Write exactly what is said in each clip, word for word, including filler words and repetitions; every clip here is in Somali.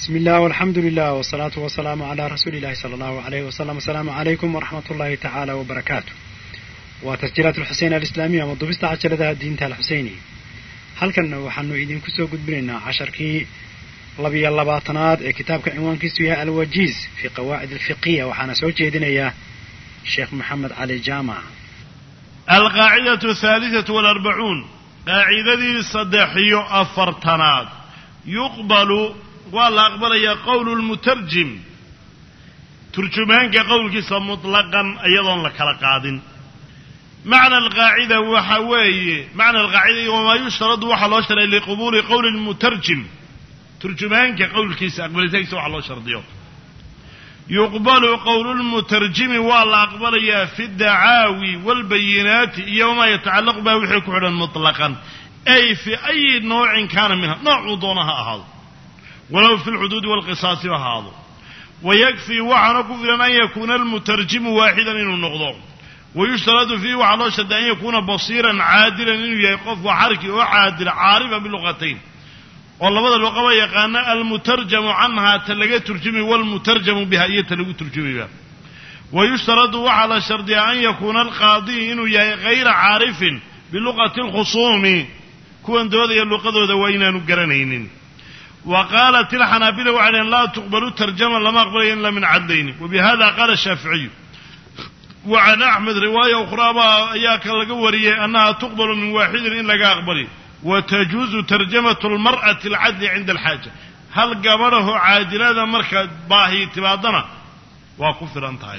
بسم الله والحمد لله والصلاة والسلام على رسول الله صلى الله عليه وسلم. السلام عليكم ورحمة الله تعالى وبركاته. وتسجيلات الحسين الإسلامية وضبست عشرة الدين الحسيني. هل كان وحنو إذن كسو قد بلنا عشر كي لبي اللباطنات كتاب كعنوان كسوها الوجيز في قواعد الفقهية وحنا سوتي إذن إياه الشيخ محمد علي جامع. القاعدة الثالثة والأربعون قاعدة صدحي أفرتنات يقبل ولا أقبل يا قول المترجم ترجمان كقول كيس مطلقا أيضا لك لقاد معنى القاعدة وحوي معنى القاعدة وما يشترط وحلاشر لقبول قول المترجم ترجمان كقول كيس أقبل تكس وحلاشر ديو يقبل قول المترجم ولا أقبل يا في الدعاوي والبينات يوم يتعلق به وحكم مطلقا أي في أي نوع كان منها نوع دونها هذا ولو في الحدود والقصاص وهذا ويكفي وعن كفر أن يكون المترجم واحدا من النقضاء ويشترط فيه وعلى شد أن يكون بصيرا عادلا إنه يقف وحركي وعادل عارفا باللغتين والله بدل اللغة يقان المترجم عنها تلقى ترجمي والمترجم بها يتلقى ترجمي بها ويشترط وعلى شرط أن يكون القاضي إنه غير عارف بلغة الخصوم كون دوذي اللغة دوذي نقرنين. وقالت الحنابلة وعليهم لا تقبلوا ترجمة لما أقبل إلا من عدلين وبهذا قال الشافعي. وعن أحمد رواية أخرى إياك القورية أنها تقبل من واحد إلا أقبل وتجوز ترجمة المرأة العدل عند الحاجة. هل قبله عادل هذا مركز باهي تبادنا وكفر أنتهي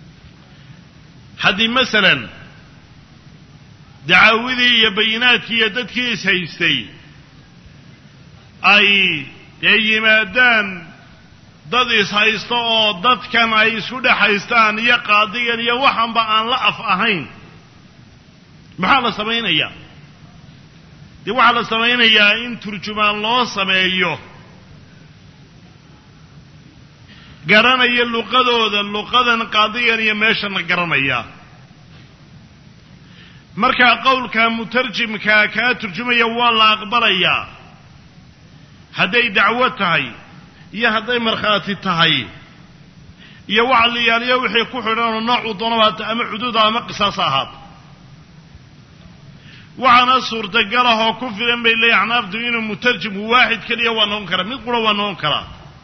حدي مثلا دعاوذي يبينات يددك سيستي ay ay yimaadaan dad is haysto oo dadkan ay isku dhaxaystaan iyo qaadigan iyo waxanba aan la af ahayn maxaa la sameeynaya dii waxa la sameeynaya in turjumaan loo sameeyo garanaya luqadooda luqadan qaadigan iyo meeshan garanaya marka qowlka mutarjimka ka turjumaya waa la aqbalayaa hadday dacwo tahay iyo hadday markhaati tahay iyo waxa la yaaliyo wixii ku xidhan nooc doonaba ama xuduud ama qisaas ahaad waxana suurtagal ah oo ku filan bay leeyahay nafdu inuu mutarjim waahid kaliya waa noqon kara mid qura waa noqon kara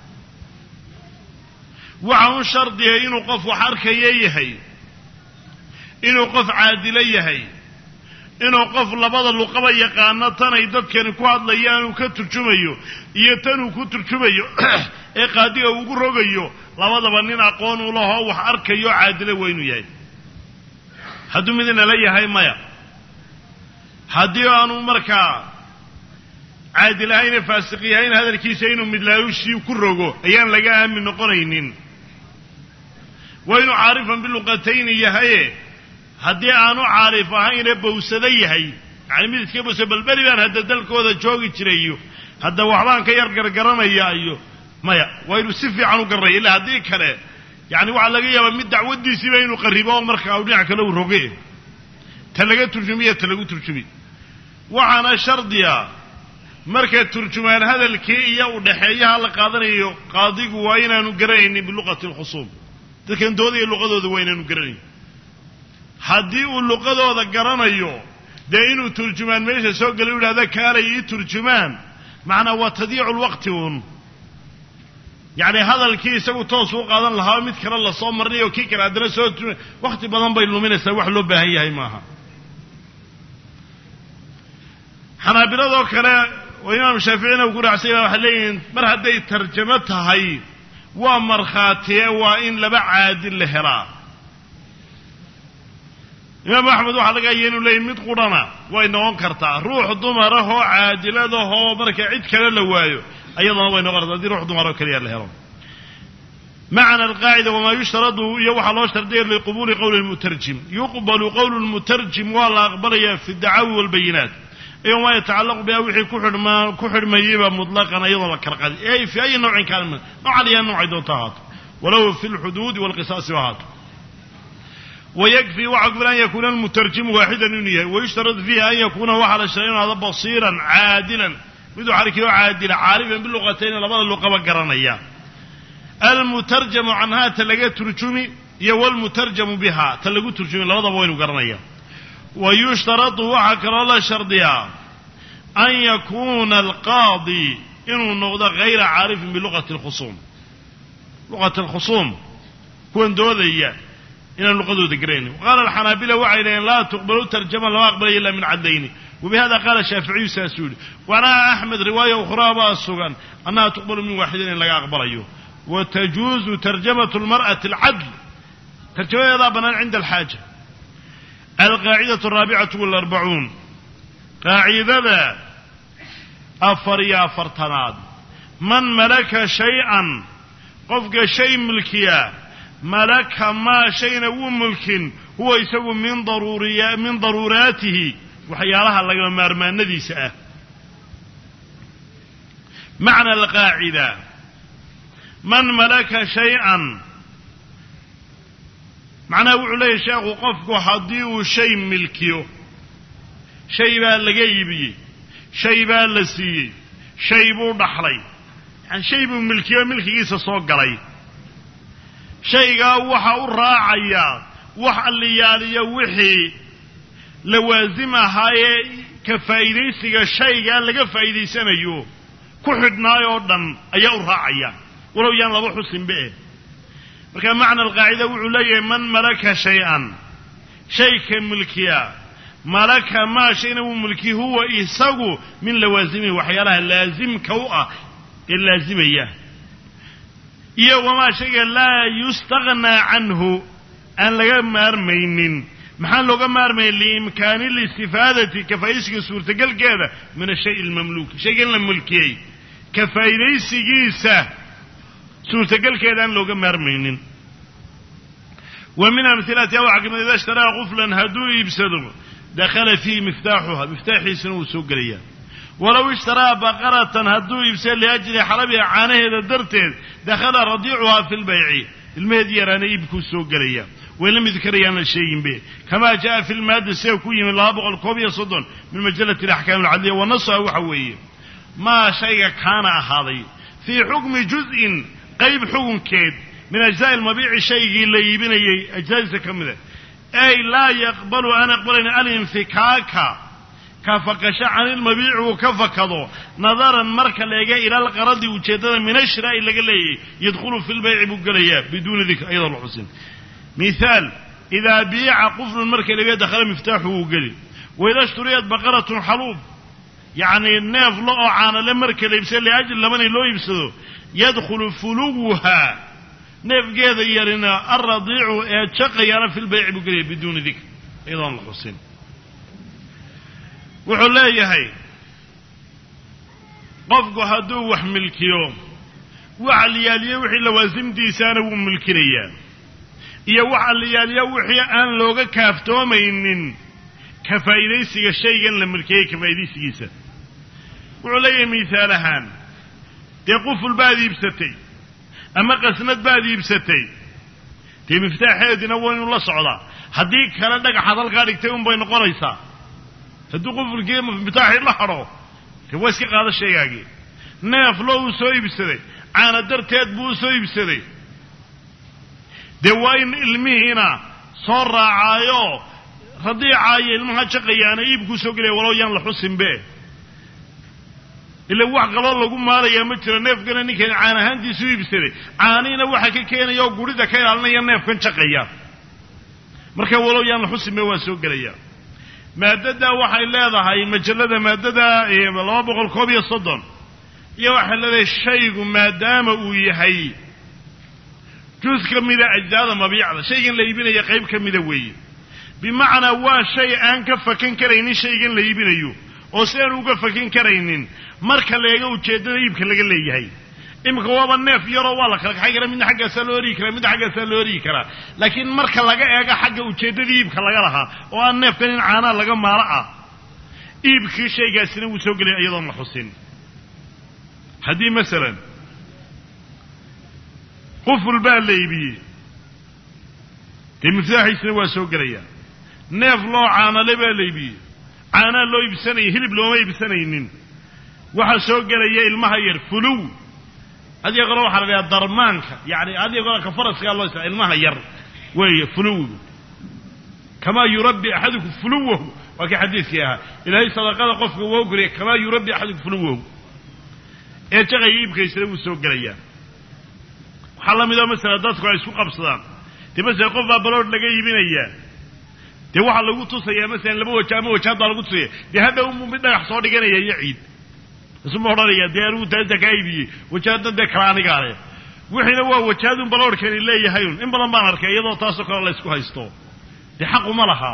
waxa uu shardiyo inuu qof wax arkaya yahay inuu qof caadil yahay inuu qof labada luqaba yaqaano tan ay dadkani ku hadlayaan uu ka turjumayo iyo tan uu ku turjumayo ee qaadiga ugu rogayo labadaba nin aqoon u laho wax arkayo caadil weynu yahay hadduu midna la yahay maya haddii aanu markaa caadil ahayn faasiq yahay hadalkiisa inuu midlaayushii ku rogo ayaan laga aamin noqonaynin waynu caarifan bil luqatayn yahay haddii aanu caarif ahayn ee bawsada yahay yani midka bawsada balbali baan hadda dalkooda joogi jirayo hadda waxbaan ka yar gargaranaya iyo maya waynu si fiican u garay ilaa hadii kale yani waxa laga yaabaa mid dacwadiisiiba inuu qaribo markaa uu dhinac kale u rogay talaga turjumiye talagu turjumi waxaana shardiya marka turjumaan hadalkii iyo u dhaxeeyaha la qaadanayo qaadigu waa inaanu garanaynin biluqati alkhusum dadkan doodaya luqadooda waa inaanu garanaynin haddii uu luqadooda garanayo dee inuu turjumaan meesha soo gala u yidhahda kaalay ii turjumaan macnaa waa tadiicu lwaqti uun yacni hadalkii isagu toos u qaadan lahaa mid kale lasoo marnayo kii kale haddana soo turjuma wakti badan bay luminaysaa wax loo baahan yahay maaha xanaabiladoo kale oo imaam shaaficina uu ku raacsay baa waxay leeyihiin mar hadday tarjamo tahay waa markhaatiye waa in laba caadil la helaa imaam axmed waxaa laga yahay inuu leeyahy mid qurana way noqon kartaa ruux dumarahoo caadiladahoo marka cid kale la waayo ayadana way noqon kartaa haddii ruux dumarahoo keliya la helo macna alqaacida wamaa yushtaradu iyo waxaa loo shardiyay liqubuuli qowli lmutarjim yuqbalu qowlu lmutarjim waa la aqbalayaa fi dacaawi walbayinaat iyo ma yatacallaqu biha wixii ku xidhmaa ku xidhmayeyba mutlaqan ayadoo la kala qaadi ay fi ay noocin kaana min nooca liyaa noocay doonta ahaato walow fi lxuduudi walqisaasi ahaato ويكفي وعقب أن يكون المترجم واحدا إنه ويشترط فيها أن يكون وحل الشيء هذا بصيرا عادلا miduu xarkiyo caadila caaliban biluqatayn labada luqaba garanaya almutarjamu canhaa ta laga turjumi iyo walmutarjamu biha ta lagu turjumi labadaba waynu garanaya wayushtaratu waxaa kaloo la shardiyaa an yakuuna alqaadi inuu noqdo hayra caarifin biluqati alkhusuum luqat alkhusuum kuwan doodaya inaan luqadooda garaynin qaala alxanaabila waxay dhaheen laa tuqbalu tarjama lama aqbalayo illa min cadlayni wabihada qaala shaaficiyu saasuu yihi wanaa axmed riwaaya ukhraa baa sugan annaha tuqbalu min waaxidin in laga aqbalayo watajuuzu tarjamatu lmar'ati alcadl tarjamadeedaa bannaan cinda alxaaja alqaacidatu araabicatu walarbacuun qaacidada afar iyo afartanaad man malaka shay-an qofka shay milkiya malaka maa shayna wuu mulkin huwa isagu min daruuriya min daruuraatihi waxyaalaha lagama maarmaanadiisa ah macna alqaacida man malaka shay-an macnaha wuxuu leeyahy sheekhu qofku haddii uu shay milkiyo shay baa laga iibiyey shay baa la siiyey shay buu dhaxlay yani shay buu milkiyo milkigiisa soo galay shaygaa waxa u raacayaa wax alliyaaliyo wixii lawaasim ahaayee ka faa'iidaysiga shaygaa laga faa'iidaysanayo ku xidhnaay oo dhan ayaa u raacaya walow yaan laba xusinba eh marka macna alqaacida wuxuu leeyahay man malaka shay-an shayka milkiya malaka maa shayna wuu mulki huwa isagu min lawaasimihi waxyaalaha laasimka u ah ee laasimaya iyo wamaa shayga laa yustaghnaa canhu aan laga maarmaynin maxaa looga maarmaya liimkaani listifaadati ka faa'iidaysiga suurtagalkeeda min ashay almamluuki shaygan la mulkiyey ka faa'iidaysigiisa suurtagalkeeda aan looga maarmaynin wa min amhilatiha waxaa kamid ida ishtaraa quflan hadduu iibsado dakhala fiihi miftaaxuha miftaaxiisana wuu soo gelayaa walow ishtaraa baqaratan hadduu iibsado liajli xalabiha caanaheeda darteed dakhala radiicuhaa fi lbayci ilmaheedii yaraana iibkuu soo gelaya wayla midkarayaan la sheeginbe kamaa jaa fi lmaadda sida ku yimi laba boqol koob iyo soddon min majalati alaxkaam alcadliya wa nasuha waxa weeye maa shayga kaana ahaaday fii xukmi juz'in qayb xukunkeed min ajzaa'i almabiici shaygii la iibinayay ajzaadiisa ka mida ay laa yaqbalu aan aqbalayn alinfikaaka ka fakasho can ilmabiici uu ka fakado nadaran marka la eega ila alqaradi ujeeddada min ashraa'i laga leeyay yadkhulu fi lbayci buu gelayaa biduuni dikr ayadoo la xusin mithaal idaa biica quflun marka laga dakhala miftaaxu wuu geli waida shturiyat baqaratun xaluub yacni neef lo oo caanale marka la iibsado liajli labani loo iibsado yadkhulu fuluwuha neefgeeda yarina alradiicu ee jaqayaana fi lbayci buu gelaya biduuni dikr iyadoon la xusin wuxuu leeyahay qofku hadduu wax milkiyo wax alliyaaliyo wixii lawaasimtiisaana wuu milkinayaa iyo wax alliyaaliyo wixii aan looga kaaftoomaynin ka faa'iidaysiga shaygan la milkiyey ka faa'iidaysigiisa wuxuu leeyahay mihaal ahaan dee quful baad iibsatay ama qasnad baad iibsatay dee miftaaxeedina waa inuu la socdaa haddii kale dhagaxaad halkaa dhigtay unbay noqonaysaa hadduu qufulkii miftaaxii la hadho dee waa iska qaada shaygaagii neef lo uu soo iibsaday caana darteed buu u soo iibsaday dee waa in ilmihiina soo raacaayo radiicaayo ilmaha jaqayaana iibkuu soo gelaya walow yaan la xusinbe ila wax qaloo lagu maalayaa ma jiro neefkana ninkan caan ahaantiisu iibsaday caaniina waxa ka keenaya oo gurida ka ilaalinaya neefkan jaqaya marka walow yaan la xusinbe waa soo gelaya maadada waxay leedahay majallada maadada laba boqol koob iyo soddon iyo waxay leedahay shaygu maadaama uu yahay juz ka mida ajzaada mabiicda shaygan la iibinaya qayb ka mida weeye bimacnaa waa shay aan ka fakan karaynin shaygan la iibinayo oo si aan uga fakan karaynin marka la eego ujeeddada iibka laga leeyahay imika waaba neef yaroo waa la kala kaxay karaa midna xaggaasaa loo origi karaa midna xaggaasaa loo origi karaa laakiin marka laga eego xagga ujeeddada iibka laga lahaa oo aan neefkan in caanaa laga maalo ah iibkii shaygaasina wuu soo gelaya iyadoon la xusin haddii masalan quful baa la iibiyey dee miftaaxiisina waa soo gelaya neef loo caanale baa la iibiyey caanaa loo iibsanaya hilib looma iibsanaynin waxa soo galaya ilmaha yar fuluw adiga qoro waxa la darmaanka yaani adiga qoro ka faraska loo isticmaalo ilmaha yar weeye fuluw kama yurabbi ahadukum fuluwahu wa ka xadiiska ah ilaahay sadaqada qofka wuu guriye kama yurabbi ahadukum fuluwahu ee tagayibkiisa uu soo galaya waxa la mid ah mesela dadku ay isku qabsadaan dibasay qof baa balood laga yibinaya de waxa lagu tusaya mesela laba waji ama wajada lagu tusaya de hada uu mid dhagax soo dhiganaya ciid isma horaya de uu taanta kaybiye wajada de karaaniga ah wixina waa wajadun balood kale leeyahay in badan baan arkay iyadoo taas oo kale la isku haysto de xaq uma laha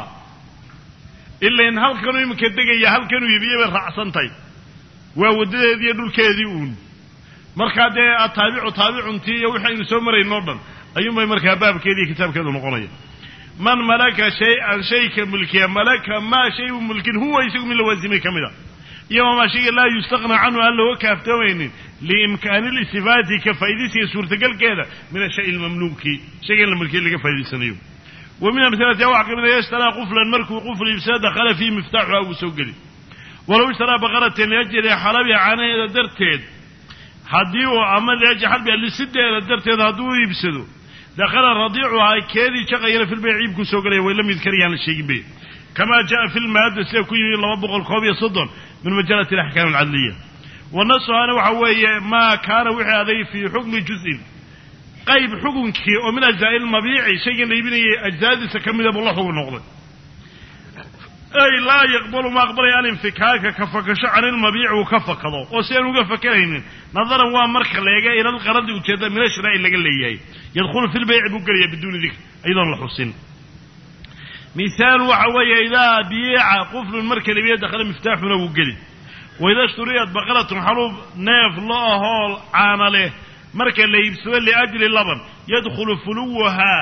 illa in halkan uu imka degaya halkan uu yibiye raacsantay waa wadadeedii dhulkeedii uun marka de ataabicu taabicuntii iyo wixii soo marayno dhan ayuumay markaa baabkeedii kitaabkeedu noqonaya man malaka shay'an shayka mulkiya malaka ma shay mulkin huwa isagu min lawazimi kamida iyo ma shay la yustaqna anhu alla wakaftamaynin liimkan al-istifati ka faydisi suurtagalkeeda min shay al-mamluki shay al-mulki laga faaydisanayo ومن أمثلة واحد من يشترى قفلا مركو قفل يفسد دخل فيه مفتاحها وسوقلي ولو اشترى بقرة يجري حلبها عنه درتين حديو عمل يجي حلبها اللي سده درتين هدو يبسدو دخل رضيعها كذي شغير في البيع يبكو سوقلي ولم يذكر يعني الشيء به كما جاء في المادة سيكون الله وبقى القوية صدر من مجالة الأحكام العدلية والنص أنا وحوي ما كان وحي هذا في حكم جزء قيب حكمك ومن أجزاء المبيع شيء يبني أجزاء سكمل بالله هو النقض أي لا يقبل ما أقبل يعني انفكاك كفكش عن المبيع وكفك هذا وسير وكفكين نظرا وامرك ليجا إلى القرض وكذا من الشراء اللي قال لي يدخل في البيع بقرية بدون ذكر أيضا الحسن مثال وحوي إذا بيع قفل المركب اللي بيدخل مفتاح من أبو قلي وإذا اشتريت بقرة حروب ناف الله عامله marka la iibsado li ajli laban yadkhulu fuluwaha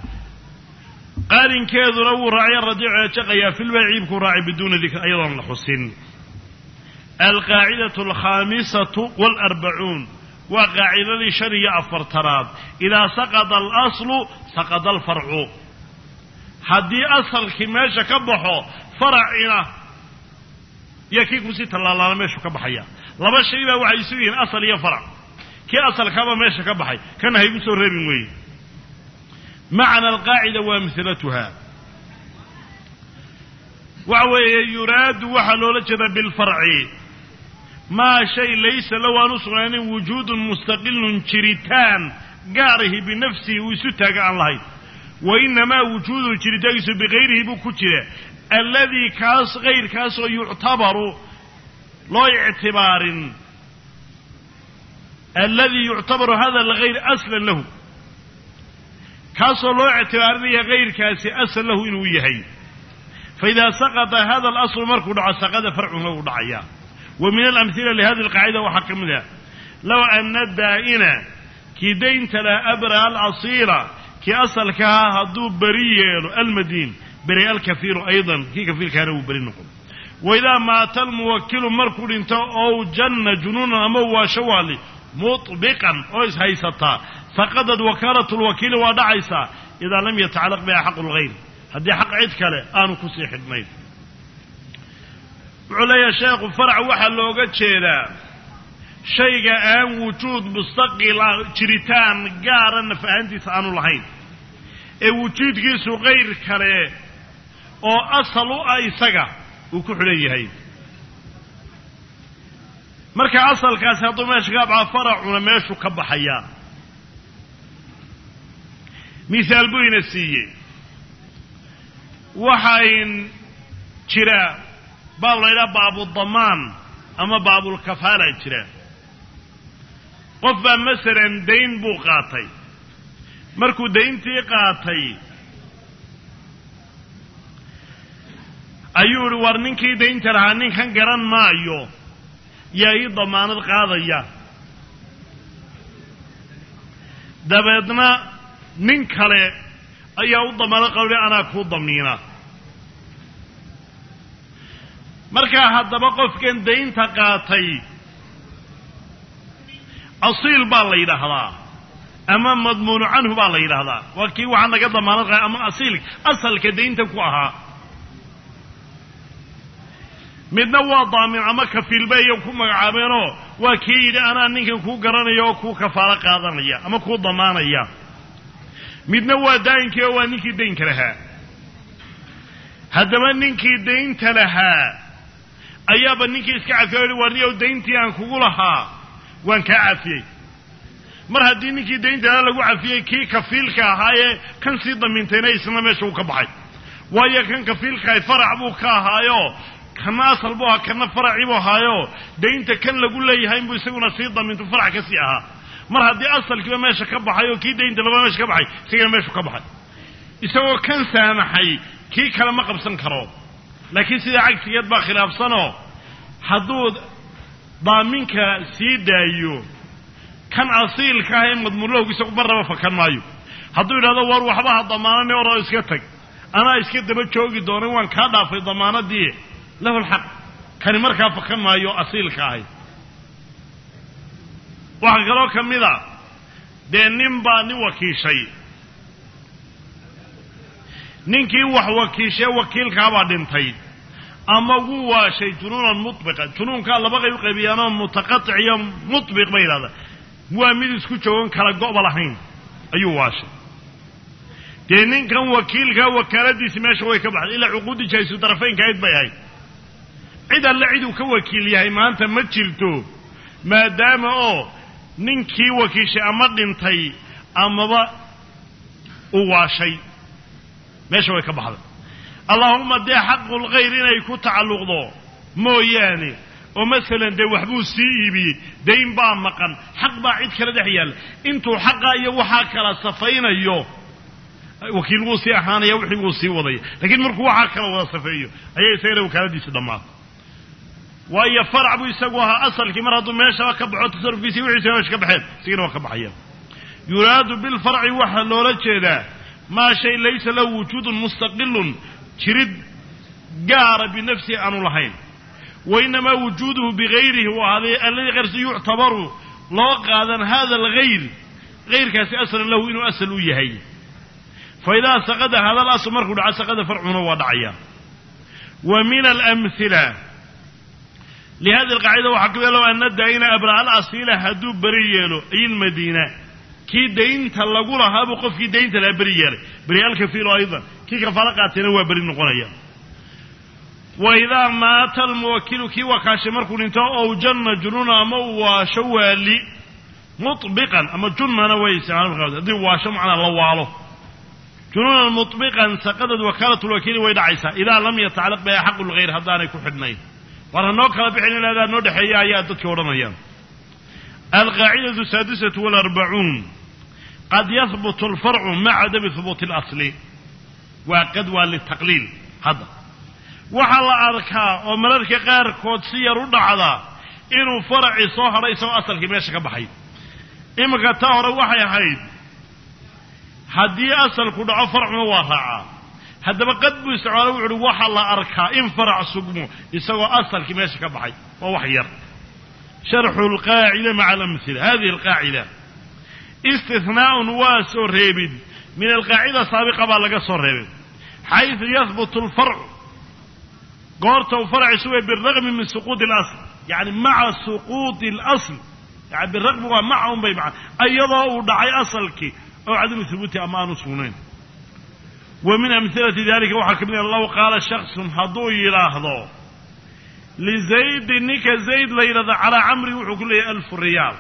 qarin keeduna uu raacay radiica shaqaya fil bay'ib ku raacay bidun dhikr aydan la husin القاعدة الخامسة والأربعون وقاعدة شريعة أفرتراب إذا سقط الأصل سقط الفرع هدي أصل كماشا كبحو فرعنا يكيكو سيت الله الله ماشا كبحيا لما الشيء وعيسوين أصل يفرع كي أصل كما ماشا كبحي كان هيبسو الربين وي معنى القاعدة وامثلتها وعوي يراد وحلولة بالفرع ما شيء ليس له نصران وجود مستقل شريتان قاره بنفسه ويستاق الله وإنما وجود شريتان بغيره بكتير الذي كاس غير كاس يعتبر لا اعتبار الذي يعتبر هذا الغير أصلا له كاس لا اعتبار غير كاس أصلا له إنه يهي فإذا سقط هذا الأصل مركو دعا سقط فرعه له دعيا ومن الأمثلة لهذه القاعدة وحكم لها لو أن الدائنة كي دين تلا أبرى الأصيلة كي أصل كها هدو بريء المدين بريء الكثير أيضا كي كثير كانوا برينكم وإذا مات الموكل مركو انتو أو جن جنونا أمو شوالي مطبقا أو هيستا فقدت وكالة الوكيل ودعيسا إذا لم يتعلق بها حق الغير هدي حق عيد كله آنو كسي حدمين عليا شيخ فرع وحا لوغا جيدا شيء آن وجود مستقل جريتان قارن فأنتي سآنو لهين اي وجود كيسو غير كله او أصلو أي ساقا وكحلي هين مركا أصل كاساتو ماشي قابع فرع ونماشو كبحيا مثال بوين السيئ waxayn jira baab la yiraahdo baabu dhamaan ama baabu kafaala jira qof baa masalan deyn buu qaatay markuu deyntii qaatay ayuu war ninkii deynta lahaa ninkan garan maayo yaa ii dhamaanad qaadaya dabeedna nin kale ayaa u dhamaanad qawli ana ku dhamiina marka haddaba qofkan deynta qaatay asiil baa la yidhaahdaa ama madmuun canhu baa la yidhaahdaa waa kii waxaa naga damaanad qaay ama asiil asalka deynta ku ahaa midna waa daamin ama kafiil bay ku magacaabeenoo waa kii yidhi anaa ninkan kuu garanaya oo kuu kafaalo qaadanaya ama kuu damaanaya midna waa daayinkii oo waa ninkii daynka lahaa haddaba ninkii daynta lahaa ayaaba ninkii iska cafiyey warniyow dayntii aan kugu lahaa waan kaa cafiyey mar haddii ninkii daynta lahaa lagu cafiyey kii kafiilka ahaayee kan sii damiintayna isna meesha uu ka baxay waayo kan kafiilkahay farac buu ka ahaayo kana asal buu ahaa kana faracii buu ahaayo daynta kan lagu leeyahay inbuu isaguna sii daminto farac ka sii ahaa mar haddii asalkiiba meesha ka baxay oo kii daynta laba meesha ka baxay isagana meeshu ka baxay isagoo kan saamaxay kii kale ma qabsan karo laakiin sida cagsigeed baa khilaafsanoo hadduu daaminka sii daayo kan asiilka ah ee madmuulowga isagu marnaba fakan maayo hadduu yidhahdo war waxba ha damaanane oroo iska tag anaa iska daba joogi doonan waan kaa dhaafay damaanadii lahu lxaq kani markaa fakan maayo asiilka ahay waxaa kaloo ka mid a dee nin baa nin wakiishay ninkii wax wakiishee wakiilkaabaa dhintay ama wuu waashay junuunan mutbiqan junuunkaa laba qayb qaybiyaanoo mutaqatic iyo mutbiq bay yidhahdaa waa mid isku joogan kala go'ba lahayn ayuu waashay dee ninkan wakiilkaa wakaaladiisi meesha way ka baxday ilaa cuquuddii jaysu darafaynka ayd bay ahayd cid alle ciduu ka wakiil yahay maanta ma jirto maadaama oo ninkii wakiishay ama dhintay amaba uu waashay meesha way ka baxday allaahumma dee xaqulkhayr inay ku tacalluqdo mooyaane oo masalan dee waxbuu sii iibiyey dayn baa maqan xaq baa cid kala dhex yaalla intuu xaqaa iyo waxaa kala safaynayo wakiil wuu sii ahaanaya wixii wuu sii wadaya laakiin markuu waxaa kala wada safeeyo ayay isagana wakaaladiisi dhammaatay waayo farac buu isagu ahaa asalkii mar hadduu meeshaba ka baxo tasarufkiisii wixiisa meesha ka baxeen isigana waa ka baxayaan yuraadu bilfarci waxaa loola jeedaa maa shay laysa lahu wujuudun mustaqilun jirid gaara binafsihi aanu lahayn wainamaa wujuuduhu bigayrihi u ahaaday alladii qarsi yuctabaru loo qaadan hada alghayr hayrkaasi aslan lahu inuu asal u yahay faidaa saqada hada alasl markuu dhaco saqada farcuna waa dhacaya wa min alamhila lihadi alqaacida waxaa ka low ana daa'ina abra'a alasiila hadduu beri yeelo ayilmadiina kii daynta lagu lahaabuu qofkii daynta lahaa beri yeelay beri alkafiilu aydan kii kafaalo qaatayna waa beri noqonaya wa idaa maata almuwakilu kii wakaashay markuu dhinto ow janna jununa ama uu waasho waali mutbiqan ama junnana way isticmaal haddii waasho macnaa la waalo junuunan mutbiqan saqadad wakaalatu lwakiili way dhacaysaa idaa lam yatacallaq biha xaqu lghayr haddaanay ku xidhnayn war hanoo kala bixin inaadaa noo dhexeeya ayaa dadkii odhanayaan alqaacidatu saadisatu walarbacuun qad yahbutu alfarcu maca cadami hubuuti alasli waa qad waa litaqliil hadda waxaa la arkaa oo mararka qaarkood si yar u dhacdaa inuu faracii soo hadhay isagoo asalkii meesha ka baxay iminka taa hore waxay ahayd haddii asalku dhaco farcuna waa raacaa haddaba qad buu isticmaala wuxu uhi waxaa la arkaa in farac sugmo isagoo asalkii meesha ka baxay waa wax yar sharxu alqaacida maca alamhila hadihi alqaacida istihnaa'un waa soo reebid min alqaacida saabiqa baa laga soo reebay xayثu yahbutu alfarcu goorta uu faraci sugay biragmi min suquuطi اlasl yani maca suquuطi اlasl yani biragmi waa maca un bay maa iyadoo uu dhacay asalkii oo cadami hubuuti ama aanu sugnayn wa min amhilati dalika waxaa ka mid a low qaala shaksun hadduu yidhaahdo lizaydin ninka zayd la yidhahdo calaa camri wuxuu ku leeyahay alfu riyaal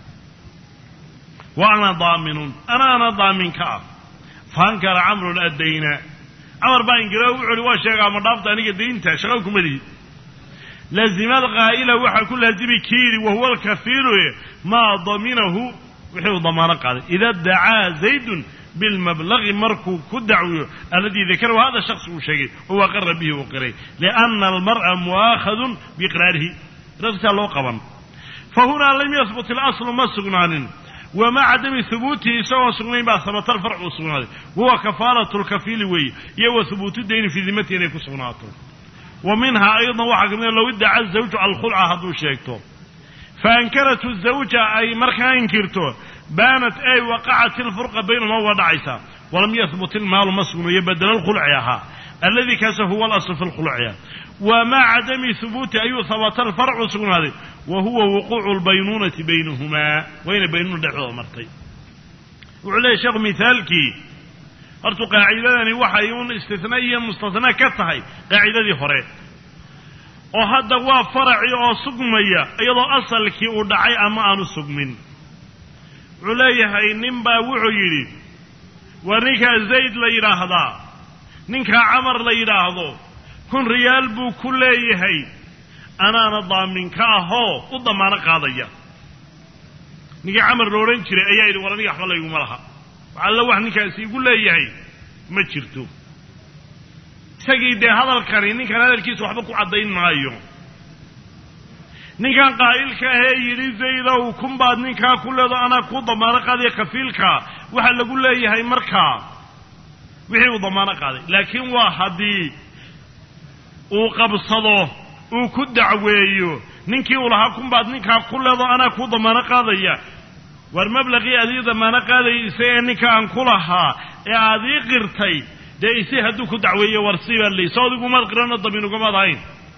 wa ana daaminun anaana daaminka ah faankara camrun addayna camar baa ingiro wuxu uhi waa sheegaa ma dhaafta aniga daynta shaqo kuma lihi lazima alqaa'ila waxaa ku laazimi kiiri wahuwa alkafiilu maa daminahu wixii uu damaano qaaday ida dacaa zaydun bilmablagi markuu ku dacwiyo alladii dakarahu hada shakhs uu sheegay huwa aqara bihi uu qiray lianna almar'a mu'aakhadun biiqraarihi raftaa loo qaban fahunaa lam yahbut ilaslu ma sugnaanin وما عدم ثبوته سواء سغنين بعد ثبت الفرع وسغناته وهو كفارة الكفيل وي يو ثبوت الدين في ذمته إنه كسغناته ومنها أيضا وحق من لو ادعى الزوج على الخلع هذو شيكته فأنكرت الزوجة أي مركا انكرته بانت أي وقعت الفرقة بينهما وضعيسا ولم يثبت المال مسغن يبدل الخلع ياها الذي كسه هو الأصل في الخلع ومع عدم ثبوت أي ثبت الفرع سكن هذا وهو وقوع البينونة بينهما وين بينونة دحوة مرتين وعليه شيخ مثالك أرتو قاعدة وحيون استثنائيا مستثنى كتهي قاعدة دي هوري وهذا هو فرعي أو سقمية أيضا أصلك ودعي أما أنو سقمين عليه هاي نمبا وعيري ونكا زيد ليراهدا نكا عمر ليراهدو كن ريال بو كليه هاي أنا نضامن كاهو وضمان قاضية نكا عمر لورين شري أيايري ورانيك أحوال يقوم لها وعلى واحد نكا سيقول لي هاي ما تشرتو سيدي هذا الكريم نكا هذا الكيس وحبكو عضين معايو ninkan qaa'ilka ah yiri zayda uu kun baad ninka kulada ana ku damaana qaaday kafiilka waxa lagu leeyahay marka wixii uu damaana qaaday laakiin waa hadii uu qabsado uu ku dacweeyo ninkii uu lahaa kun baad ninka kulada ana ku damaana qaadaya war mablaqi adii damaana qaaday isee ninka aan kulaha ee adii qirtay de isii haduu ku dacweeyo warsiba leeso adigu ma qirano damiin uga madayn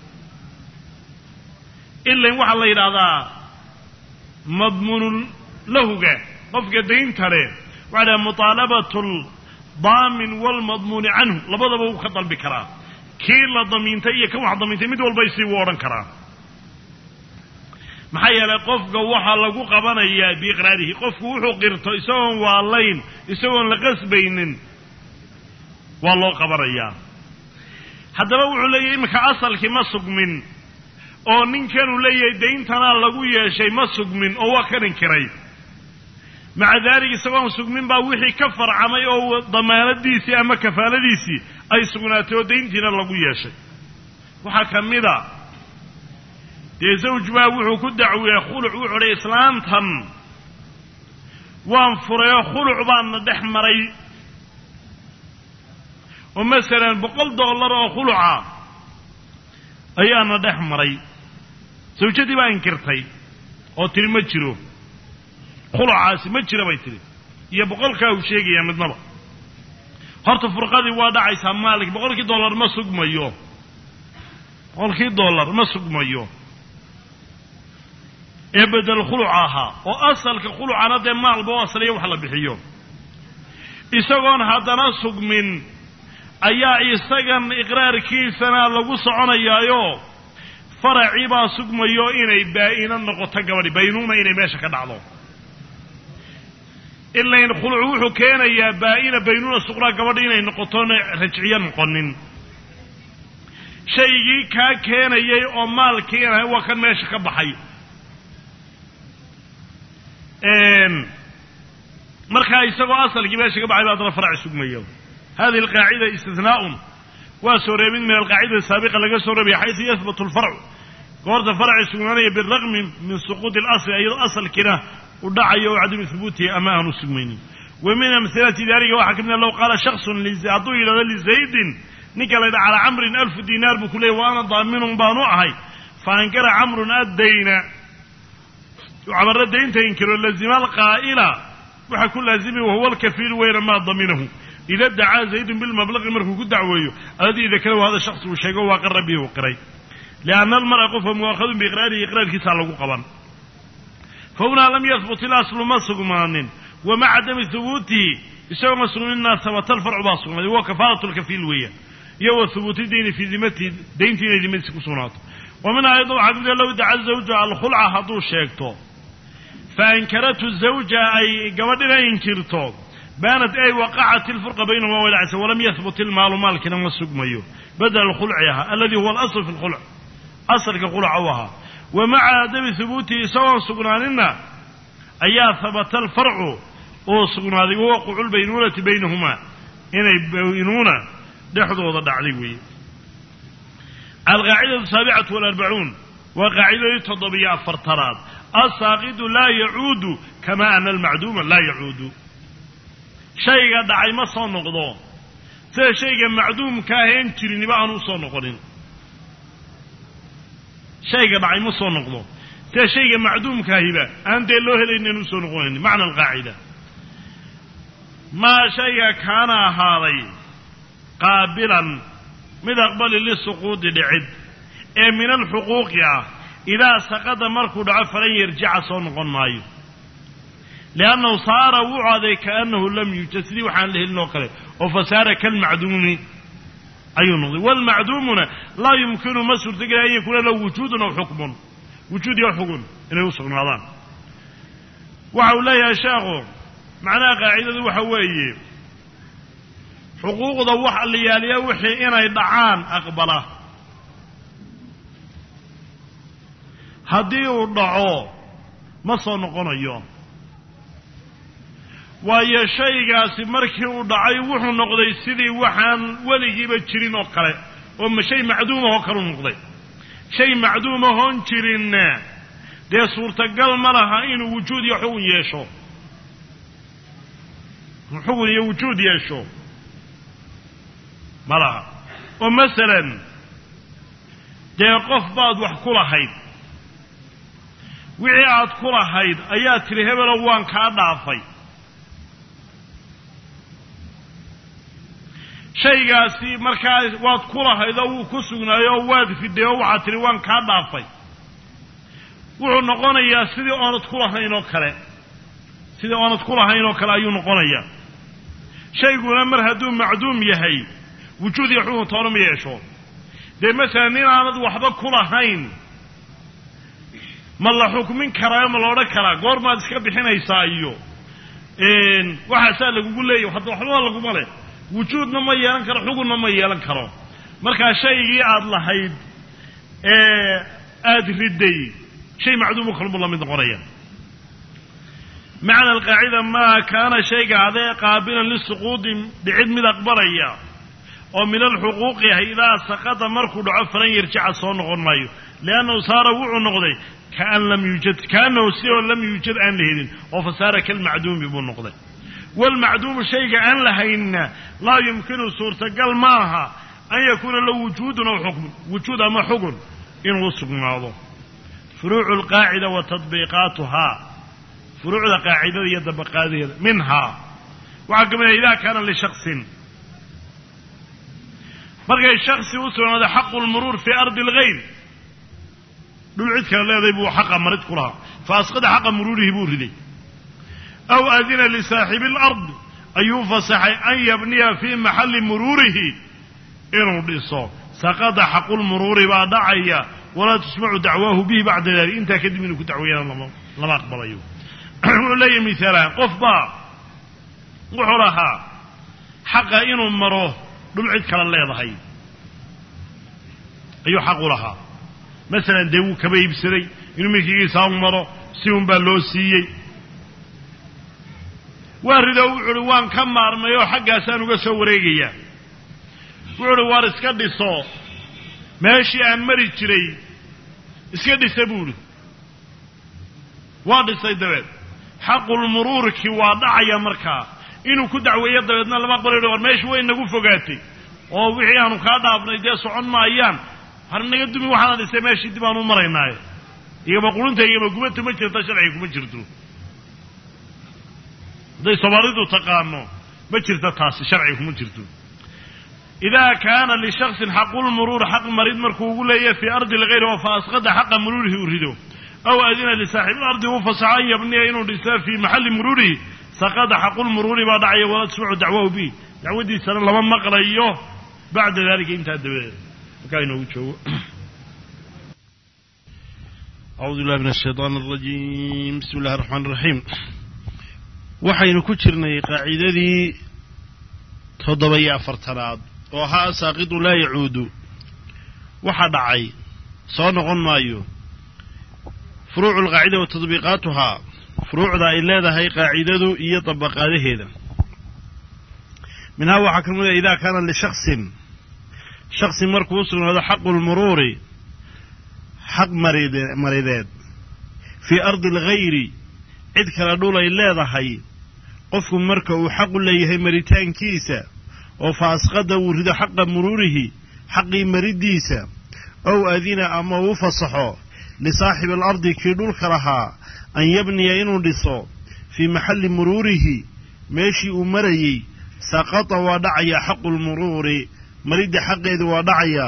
إلا إن واحد الله يرادا مضمون له جا قف قدين ترى وعلى مطالبة الضامن والمضمون عنه لبضب هو خط البكرة كيل ضمين تي كم واحد ضمين تمد والبيسي وورن كرام محيا لقف جوحة لقو قبنا إياه بإقراره قف وحو قرط يسوون واللين يسوون لقس بينن والله قبر إياه حتى لو علي إمك أصل كما سق من oo ninkanu leeyahay deentana lagu yeeshay ma sugmin oo waa kan inkiray maca dalika sabab sugmin baa wixii ka farcamay oo damaanadiisi ama kafaaladiisi ay sugnaatay oo deentina lagu yeeshay waxa kamida de zawj baa wuxuu ku dacwiyay khuluc wuxuu leeyahay islaamtan waan furay khuluc baan dhex maray oo mesela boqol dollar oo khuluca ayaana dhex maray zawjadii baa inkirtay oo tiri ma jiro khulucaasi ma jiro bay tiri iyo boqolka uu sheegaya midnaba horta furqadii waa dhacaysa maalik boqolkii dollar ma sugmayo boqolkii dollar ma sugmayo ee bedel khulucaha oo asalka khulucana de maal boo asliyo wax la bixiyo isagoon haddana sugmin ayaa isagan iqraarkiisana lagu soconayaayo farci baa sugmayo inay baa'ina noqoto gabadhi baynuuna inay meesha ka dhacdo illa in khulucu wuxuu keenayaa baa'ina baynuuna suqra gabadhi inay noqoto rajciyo noqonin shaygii kaa keenayay oo maalkiina waa kan meesha ka baxay markaa isagoo asalkii meesha ka baxay baa haddana farci sugmayo هذه القاعدة استثناء وسوري من القاعدة السابقة لقى سوري حيث يثبت الفرع قرد فرع السجنانية بالرغم من سقوط الأصل أي الأصل كنا ودعي وعدم ثبوته أمام السجنين ومن أمثلة ذلك وحكمنا لو قال شخص لزعطوه إلى لزيد نكال على عمر ألف دينار بكله وأنا ضامن بانوعهي فأنكر عمر الدين وعمر الدين تنكر اللزم القائلة وحكون لازمي وهو الكفيل وين ما ضمنه إذا ادعى زيد بالمبلغ مركو كد دعويه الذي إذا كان هذا الشخص وشيء وقر به وقري لأن المرأة قف مؤاخذ بإقراره إقرار كيس على قبن فهنا لم يثبت الأصل مسقمان ومع عدم ثبوته يسوى مسلم الناس ثبت الفرع باصق هو كفارة الكفيل ويا يو ثبوت الدين في ذمته دينتي ذمته كسونات ومن أيضا حدود لو ادعى الزوج على الخلعة هذو شيكتو فأنكرته الزوجة أي قودنا ينكرته بانت أي وقعت الفرقة بينهما والعسى ولم يثبت المال مال كنا مسقميه بدل الخلعها الذي هو الأصل في الخلع أصل كخلعوها ومع عدم ثبوته سواء سقناننا أيا ثبت الفرع وسقنان ووقع البينونة بينهما هنا يبينون لحظة وضع عليوي القاعدة السابعة والأربعون وقاعدة تضبيع فرطرات الساقط لا يعود كما أن المعدوم لا يعود شيء دعي ما soo noqdo sida shayga macduumka ahayn jirin baa aanu soo noqonin shayga dacay ma soo noqdo sida shayga macduumka ahiba aan de loo helaynin inuu soo noqonin macna alqaacida ma shayga kana haaday qaabilan mid aqbal li suquud dhicid ee min alxuquuqi ah idaa saqada markuu dhaco falan yarjica soo noqon maayo liannahu saara wuu caaday kaannahu lam yuujad sidii waxaan la helin oo kale oo fasaara kalmacduumi ayuu noqday waalmacduumuna laa yumkinu ma suurtageli an yakuuna lahu wujuudun aw xukmun wujuud iyo xugun inay u sugnaadaan waxa uu leeyahay sheekhu macnaha qaacidadu waxa weeye xuquuqda waxa la yaaliya wixii inay dhacaan aqbala haddii uu dhaco ma soo noqonayo waayo shaygaasi markii uu dhacay wuxuu noqday sidii waxaan weligiiba jirin oo kale oo shay macduum ahoo kale u noqday shay macduum ahoon jirinna dee suurtagal ma laha inuu wujuud iyo xugun yeesho xugun iyo wujuud yeesho ma laha oo masalan dee qof baad wax ku lahayd wixii aad ku lahayd ayaa tiri hebelow waan kaa dhaafay shaygaasi markaa waad ku lahayd oo wuu ku sugnaayo oo waad fiday oo waxaad tihi waan kaa dhaafay wuxuu noqonayaa sidii oonad ku lahayn oo kale sidii oonad ku lahayn oo kale ayuu noqonayaa shayguna mar hadduu macduum yahay wujuud iyo xugun toona ma yeesho dee masalan nin aanad waxba ku lahayn ma la xukmin karaayo ma la odhan karaa goormaad iska bixinaysaa iyo waxaasaa lagugu leeyahy hadda waxbaba laguma leh wujuudna ma yeelan karo xugunna ma yeelan karo markaa shaygii aada lahayd ee aada riday shay macduumu kalmu la mid noqonaya macna alqaacida maa kaana shayga adee qaabilan lisuquudi dhicid mid aqbalaya oo min alxuquuqi ah idaa saqada markuu dhaco falan yarjica soo noqon maayo liannahu saara wuxuu noqday kaan lam yuujad kaannahu sidoo lam yuujad aan la helin oo fasaara kalmacduumi buu noqday waalmacduumu shayga aan lahaynna laa yumkinu suurtagal maaha an yakuuna lahu wujuudun aw xukmun wujuud ama xugun inuu sugnaado furuucu alqaacida wa tadbiiqaatuhaa furuucda qaacidada iyo dabaqaadaheeda minhaa waxaa ka mid ah idaa kaana lishaksin markay shaksi u sugnaado xaqu lmuruur fii ardi alghayr dhul cid kale leeday buu xaqa marid ku lahaa fa asqada xaqa muruurihi buu riday aw adina lisaaxibi alard ayuu fasaxay an yabniya fii maxalli muruurihi inuu dhiso saqada xaqulmuruuri baa dhacaya walaa tusmacu dacwaahu bihi bacda dalik intaa kadib inuu ku dacweeyana lama aqbalayo wuxuu leeyahay miaalahaan qof baa wuxuu lahaa xaqa inuu maro dhul cid kale leedahay ayuu xaq u lahaa masalan dee wuu kaba iibsaday inuu milkigiisaa u maro si un baa loo siiyey waa rido wuxu uhi waan ka maarmay oo xaggaasaan uga soo wareegayaa wuxuu uhi waar iska dhiso meeshii aan mari jiray iska dhisa buu idhi waa dhisay dabeed xaqulmuruurki waa dhacaya markaa inuu ku dacweeyo dabeedna lama aqbalayo war meeshu way nagu fogaatay oo wixii aanu kaa dhaafnay dee socon maayaan har naga dumi waxaana dhisay meeshii dib aan u maraynaaye igaba qurunta igaba gubata ma jirta sharciga kuma jirto hadday soomaalidu taqaano ma jirta taasi sharciga kuma jirto idaa kaana lishaksin xaqulmuruur xaq marid markuu ugu leeyahay fii ardi lghayri oo fa asqada xaqa muruurihi u rido aw adina lisaaxibi lardi u fasaxo an yabniya inuu dhisaa fii maxalli muruurihi saqada xaqulmuruuri baa dhacaya walaa tusmacu dacwahu bihi dacwadiisana lama maqlayo bacda dalika intaa dabadeeda markaa inoogu joogo acuudu billahi min ashaytaan alrajiim bismi illahi araxmaan iraxiim waxaynu ku jirnay qaacidadii toddoba iyo afartanaad oo ahaa asaaqidu laa yacuudu waxa dhacay soo noqon maayo furuucu alqaacida wa tadbiiqaatuhaa furuucda ay leedahay qaacidadu iyo dabaqaadaheeda minhaa waxaa ka mid a idaa kaana lishaksin shaksi markuu u sugnaado xaqu lmuruuri xaq marid marideed fii ardi alghayri cid kale dhul ay leedahay qofku marka uu xaq u leeyahay maritaankiisa oo fa asqada uu rido xaqa muruurihi xaqii mariddiisa ow adina ama uu fasaxo lisaaxibi alardi kii dhulka lahaa an yabniya inuu dhiso fii maxalli muruurihi meeshii uu marayey saqata waa dhacaya xaqu lmuruuri maridda xaqeedu waa dhacaya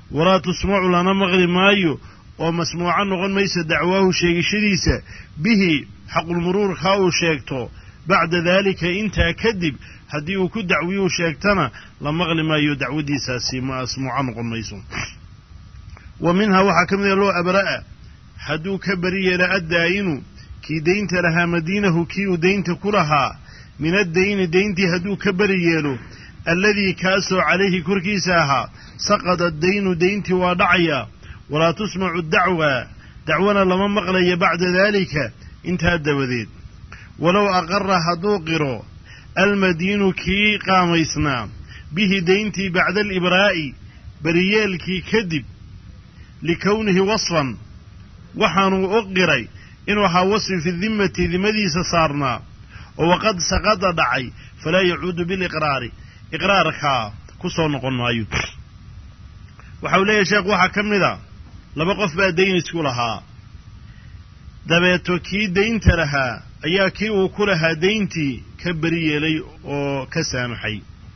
walaa tusmacu lana maqli maayo oo masmuuca noqon maysa dacwaahu sheegashadiisa bihi xaqulmuruurkaa uu sheegto bacda daalika intaa kadib haddii uu ku dacwiyuu sheegtana la maqli maayo dacwadiisaasi masmuuca noqon mayso wa minhaa waxaa ka mida loo abra'a hadduu ka beri yeela addaa'inu kii daynta lahaa madiinahu kii uu daynta ku lahaa min addayni dayntii hadduu ka beri yeelo alladii kaasoo calayhi korkiisa ahaa saqada addaynu dayntii waa dhacayaa walaa tusmacu dacwa dacwana lama maqlaya bacda daalika intaa dabadeed walow aqara hadduu qiro almadiinu kii qaamaysnaa bihi dayntii bacda alibraa'i beriyeelkii kadib likownihi wasfan waxaanuu u qiray inuu ahaa wasfi fi dimmati dimadiisa saarnaa oo waqad saqada dhacay falaa yacuudu biliqraari iqraarkaa ku soo noqon maayo waxa uu leeyahay sheekhu waxaa ka mid a laba qof baa dayn isku lahaa dabeeto kii daynta lahaa ayaa kii uu ku lahaa dayntii ka beri yeelay oo ka saamaxay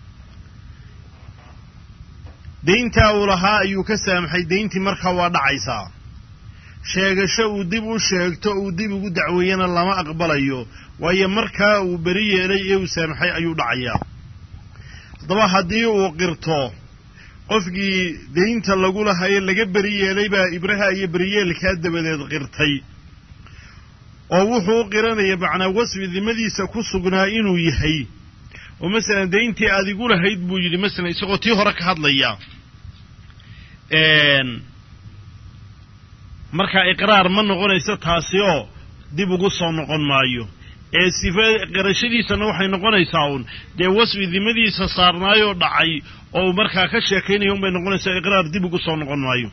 dayntaa uu lahaa ayuu ka saamaxay dayntii markaa waa dhacaysaa sheegasho uu dib u sheegto uu dib ugu dacweeyana lama aqbalayo waayo markaa uu beri yeelay ee uu saamaxay ayuu dhacayaa haddaba haddii uu qirto qofkii daynta lagu lahaye laga beri yeelay baa ibraha iyo beriyeelkaa dabadeed qirtay oo wuxuu u qiranaya macnaa wasfi dimadiisa ku sugnaa inuu yahay oo masalan dayntii aad igu lahayd buu yidhi masalan isagoo tii hore ka hadlaya markaa iqraar ma noqonayso taasi oo dib ugu soo noqon maayo ee sifa qirashadiisana waxay noqonaysaa uun dee wasfi dimadiisa saarnaayoo dhacay oo uu markaa ka sheekaynayo unbay noqonaysaa iqraar dib ugu soo noqon maayo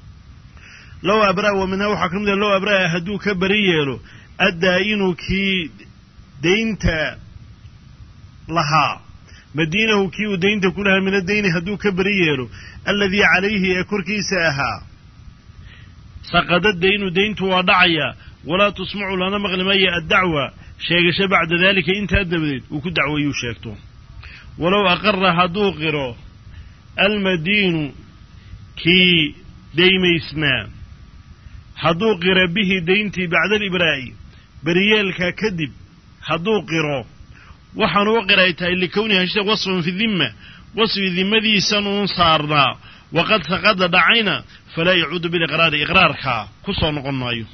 low abra wa minhaa waxaa ka mid ah low abraa hadduu ka beri yeelo addaa'inu kii daynta lahaa madiinahu kii uu daynta ku lahaa min addayni hadduu ka beri yeelo alladii calayhi ee korkiisa ahaa saqada daynu dayntu waa dhacayaa walaa tusmacu lana maqli maya addacwa sheegasho bacda daalika intaa dabadeed uu ku dacweeyuu sheegto walow aqara hadduu qiro almadiinu kii daymaysnaa hadduu qiro bihi dayntii bacda alibraa'i beriyeelkaa kadib hadduu qiro waxaanu u qiray tahay likowniha hashta wasfan fi dimma wasfi dimadiisan uun saarnaa waqad saqada dhacayna falaa yacuudu biliqraari iqraarkaa ku soo noqon maayo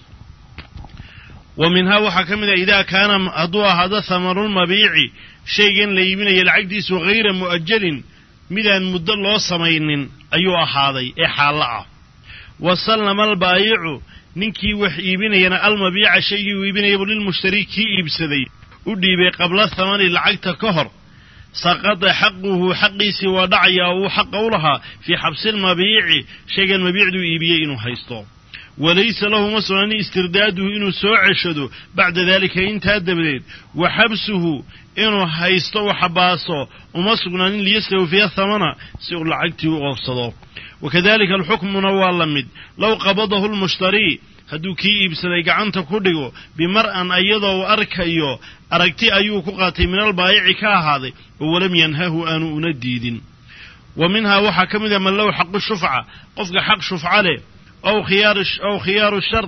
wa minhaa waxaa ka mid ah idaa kaana hadduu ahaado hamarulmabiici shaygan la iibinaya lacagtiisu hayra mu'ajalin midaan muddo loo samaynin ayuu ahaaday ee xaallo ah wa sallama albaayicu ninkii wax iibinayana almabiica shaygii uu iibinayaba lilmushtari kii iibsaday u dhiibay qabla hamani lacagta ka hor saqada xaquhu xaqiisii waa dhacayaa uu xaqa u lahaa fii xabsilmabiici shaygan mabiicduu iibiyey inuu haysto walaysa lahu ma sugnaanin istirdaaduhu inuu soo ceshado bacda daalika intaa dabadeed wa xabsuhu inuu haysto u xabaaso uma sugnaanin liyastawfiya hamana si uu lacagtii u oofsado wakadalika alxukmuna waa la mid low qabadahu lmushtarii hadduu kii iibsaday gacanta ku dhigo bimar'an iyadoo uu arkayo aragti ayuu ku qaatay min albaayici ka ahaaday oo walam yanhahu aanu una diidin wa minhaa waxaa ka mid ah man low xaqu shufca qofka xaq shufca leh aw khiyaar aw khiyaaru shard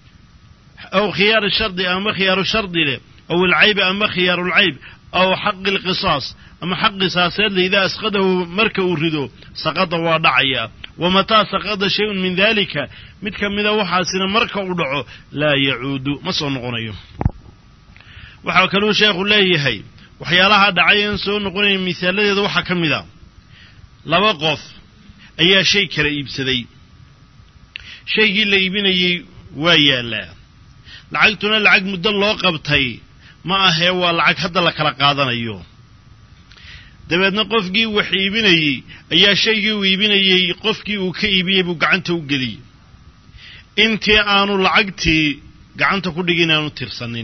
aw khiyaar shardi ama khiyaaru shardi leh aw alcayb ama khiyaaru alcayb aw xaqi alqisaas ama xaq qisaaseed le idaa asqadahu marka uu rido saqada waa dhacayaa wamataa saqada shayun min dalika mid ka mida waxaasina marka uu dhaco laa yacuudu ma soo noqonayo waxaa kaluu sheekhu leeyahay waxyaalaha dhacay aan soo noqonayn misaaladeeda waxaa ka mid a laba qof ayaa shay kala iibsaday shaygii la iibinayey waa yaallaa lacagtuna lacag muddo loo qabtay ma ahee waa lacag hadda la kala qaadanayo dabeedna qofkii wax iibinayey ayaa shaygii uu iibinayey qofkii uu ka iibiyey buu gacanta u geliyey intii aanu lacagtii gacanta ku dhigin aanu tirsanin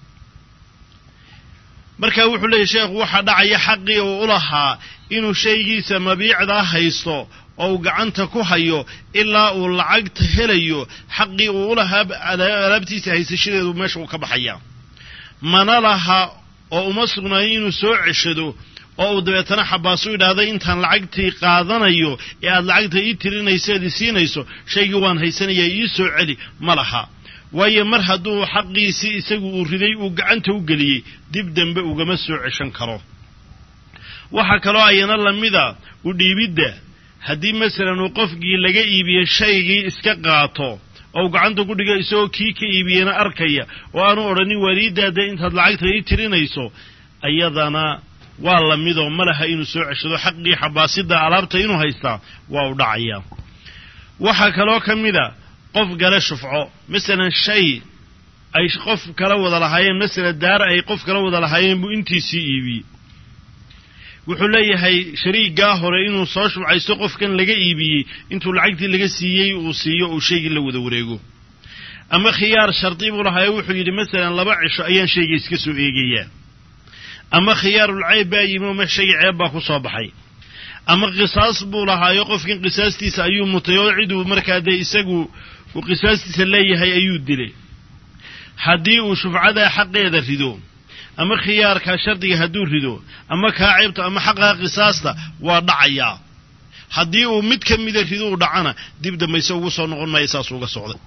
markaa wuxuu leeyahy sheekhu waxaa dhacaya xaqii uu u lahaa inuu shaygiisa mabiicdaa haysto oo uu gacanta ku hayo ilaa uu lacagta helayo xaqii uu u lahaa alaabtiisa haysashadeedu meesha uu ka baxaya mana laha oo uma sugnaayo inuu soo ceshado oo dabeetana xabaasu idhaahday intaan lacagtii qaadanayo ee aad lacagta ii tirinayso ee siinayso shaygii waan haysanaya ii soo celi ma laha waayo mar hadduu xaqiisii isagu uu riday uu gacanta u geliyey dib dambe ugama soo ceshan karo waxa kaloo ayana lamida u dhiibidda haddii masalan uu qofkii laga iibiyey shaygii iska qaato oo gacanta ku dhigay isagoo kii ka iibiyena arkaya oo aanu odhanin waliidaada intaad lacagta ii tirinayso ayadana waa la midoo ma laha inuu soo ceshado xaqii xabaasidda alaabta inuu haystaa waa u dhacayaa waxaa kaloo ka mida qof gale shufco masalan shay ay qof kala wada lahaayeen masalan daar ay qof kala wada lahaayeen buu intiisii iibiyey wuxuu leeyahay shariigaa hore inuu soo shufcaysto qofkan laga iibiyey intuu lacagtii laga siiyey uu siiyo uu shaygii la wada wareego ama khiyaar shardi buu lahaay wuxuu yidhi masalan laba cisho ayaan shaygii iska soo eegayaa ama khiyaarul cayb baa yimi ma shay ceeb baa ku soo baxay ama qisaas buu lahaayo qofkan qisaastiisa ayuu mutay oo ciduu markaa dee isagu uu qisaastiisa leeyahay ayuu dilay haddii uu shufcada xaqeeda rido ama khiyaarka shardiga hadduu rido ama kaa ceebta ama xaqaa qisaasta waa dhacayaa haddii uu mid ka mida rido u dhacana dib dambayse ugu soo noqon maayo saas uga socday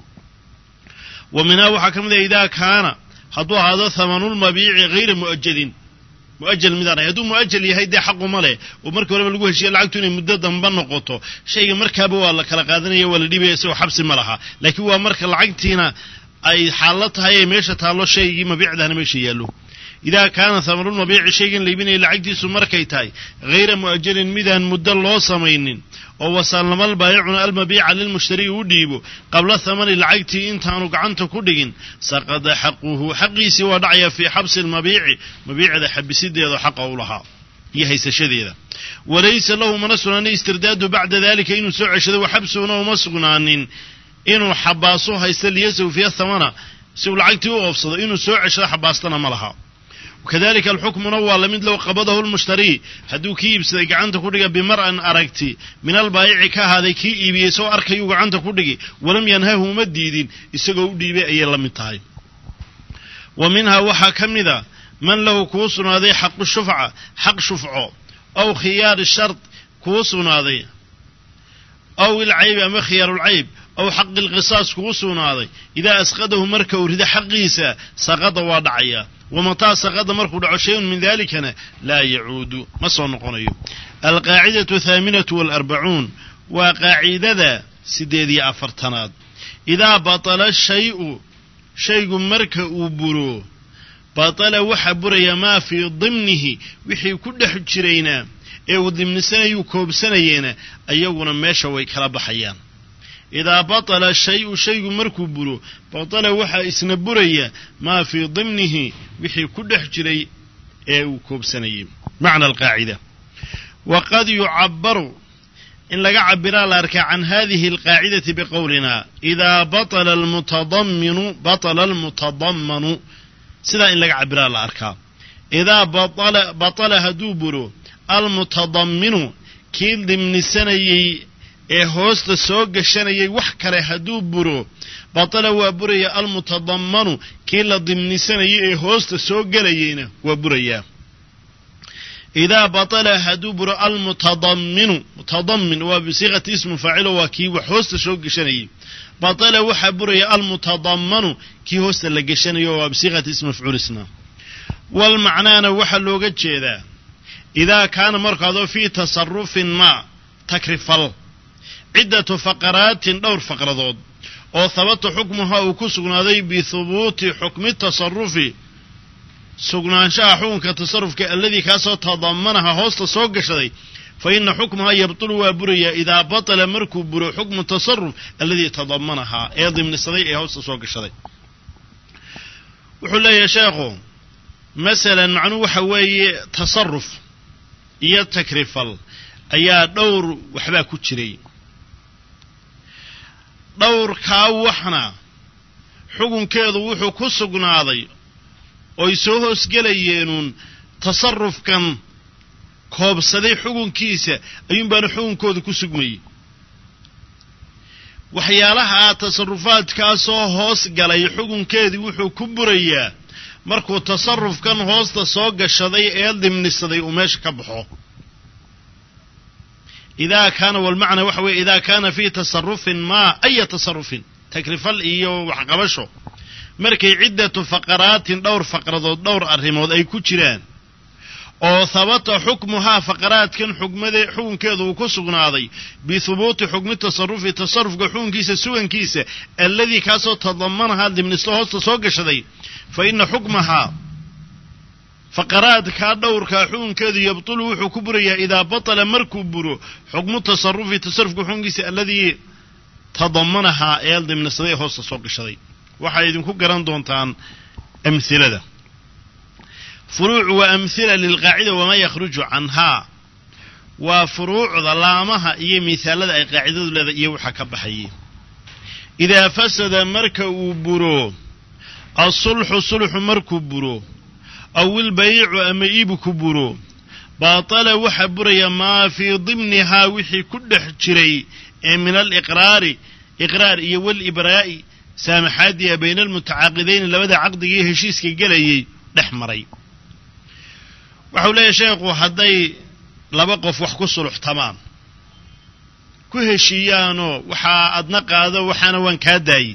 wa minhaa waxaa ka mid ah idaa kaana hadduu ahaado hamanulmabiici hayra mu'ajalin mu'ajal midaan hadduu mu'ajal yahay dee xaquma leh oo markii horeba lagu heshiiye lacagtu inay muddo damba noqoto shayga markaaba waa la kala qaadanaya waa la dhibaya isagoo xabsi ma laha laakiin waa marka lacagtiina ay xaallo tahay ee meesha taallo shaygii mabiicdahna meesha yaallo idaa kaana hamanulmabiici shaygan laybinaya lacagtiisu markay tahay hayra mu'ajalin midaan muddo loo samaynin oo wasaalnama albaayicuna almabiica lilmushtari u dhiibo qabla hamani lacagtii intaanu gacanta ku dhigin saqada xaquhu xaqiisii waa dhacaya fii xabsi almabiici mabiicda xabisideeda xaqa u lahaa iyo haysashadeeda walaysa lahu mana sugnaanin istirdaadu bacda dalika inuu soo ceshado waxabsuna uma sugnaanin inuu xabaaso haysta liyasawfiya thamana si uu lacagtii u oofsado inuu soo ceshado xabaastana ma laha وكذلك الحكم نوى لمن لو قبضه المشتري هدو كيب سيدا قعنت كودغا بمرأة أركتي من البائع كهذا كي إيبيسو أركيو قعنت كودغي ولم ينهاه مديدين إساقو ديبي أي لمتاي ومنها وحا كمدا من له كوسن هذا حق الشفعة حق شفعه أو خيار الشرط كوسن هذا أو العيب أما خيار العيب أو حق القصاص كوسن هذا إذا أسقده مركه ورد حقيسا سقط وضعيا ومتى سقط مركو دعو شيء من ذلك لا يعود ما صنقنيه القاعدة الثامنة والأربعون وقاعدة سديدي أفرتناد إذا بطل الشيء شيء مركو برو بطل وحبري ما في ضمنه وحي كل حجرينا أو ضمن سنة يكوب سنينا أيونا ماشا ويكلا بحيان إذا بطل الشيء شيء مركو برو بطل وحا إسنبريا ما في ضمنه وحي كل حجري أو كوب سنيين معنى القاعدة وقد يعبر إن لقى عبرا لاركا عن هذه القاعدة بقولنا إذا بطل المتضمن بطل المتضمن سيدا إن لقى عبرا لاركا إذا بطل بطل هدوبرو المتضمن كيل ضمن سنيي ee hoosta soo gashanayay wax kale haduu buro batala waa buraya almutadammanu kii la dimnisanayay ee hoosta soo galayayna waa buraya idaa batala haduu buro almutadamminu mutadammin waa bisiiqati ismu faacil waa kii wax hoosta soo gashanayay batala waxa buraya almutadammanu kii hoosta la gashanayo waa bisiiqati ismu mafcuul isna wal macnaana waxa looga jeedaa idaa kaana markaado fi tasarrufin ma takrifal عدة فقرات دور فقرات أو ثبت حكمها وكسقنا ذي بثبوت حكم التصرف سقنا شاء حكم كتصرف الذي كاسو تضمنها هوست سوق شذي فإن حكمها يبطل وبريا إذا بطل مركب برو حكم التصرف الذي تضمنها أيضا من الصديق هوست سوق شذي وحلا يا شيخو مثلا معنو حوي تصرف يتكرفل أيا دور وحبا كتشري دور كاوحنا حكم كذا وحو كسقنا ذي ويسوه سجلينون تصرف كان كوب صدي حكم كيسة أيون بان حكم كذا كسقمي وحيالها تصرفات كاسو هوس جلي حكم كذا وحو كبريا markuu tasarrufkan hoosta soo gashaday ee dimnisaday uu meesha ka baxo idaa kaana walmacna waxa weeye idaa kaana fii tasarrufin maa aya tasarrufin takrifal iyo waxqabasho markay ciddatu faqaraatin dhowr faqradood dhowr arrimood ay ku jiraan oo habata xukmuhaa faqaraadkan xugmade xukunkeedu uu ku sugnaaday bihubuuti xukmi tasarrufi tasarrufka xukunkiisa sugankiisa alladii kaasoo tadamanahaa dimnisto hoosta soo gashaday fa ina xukmahaa faqaraadkaa dhowrkaa xukunkeedu yabtulu wuxuu ku burayaa idaa batala markuu buro xukmu tasarrufi tasarrufka xukunkiisa alladii tadamanahaa ee dimnisaday hoosta soo gashaday waxay idinku garan doontaan amhilada furuuc wa amhila lilqaacida wamaa yakhruju canhaa waa furuucda laamaha iyo misaalada ay qaacidadu leedahay iyo waxa ka baxayay idaa fasada marka uu buro asulxu sulxu markuu buro aw ilbaycu ama iibku buro baatala waxa buraya maa fii dimnihaa wixii ku dhex jiray ee min aliqraari iqraar iyo walibraa'i saamaxaadiya bayna almutacaaqidayn labada caqdiga iyo heshiiska gelayay dhex maray waxau leeyahay sheekhu hadday laba qof wax ku suluxtamaan ku heshiiyaanoo waxaa adna qaado waxaana waan kaa daayey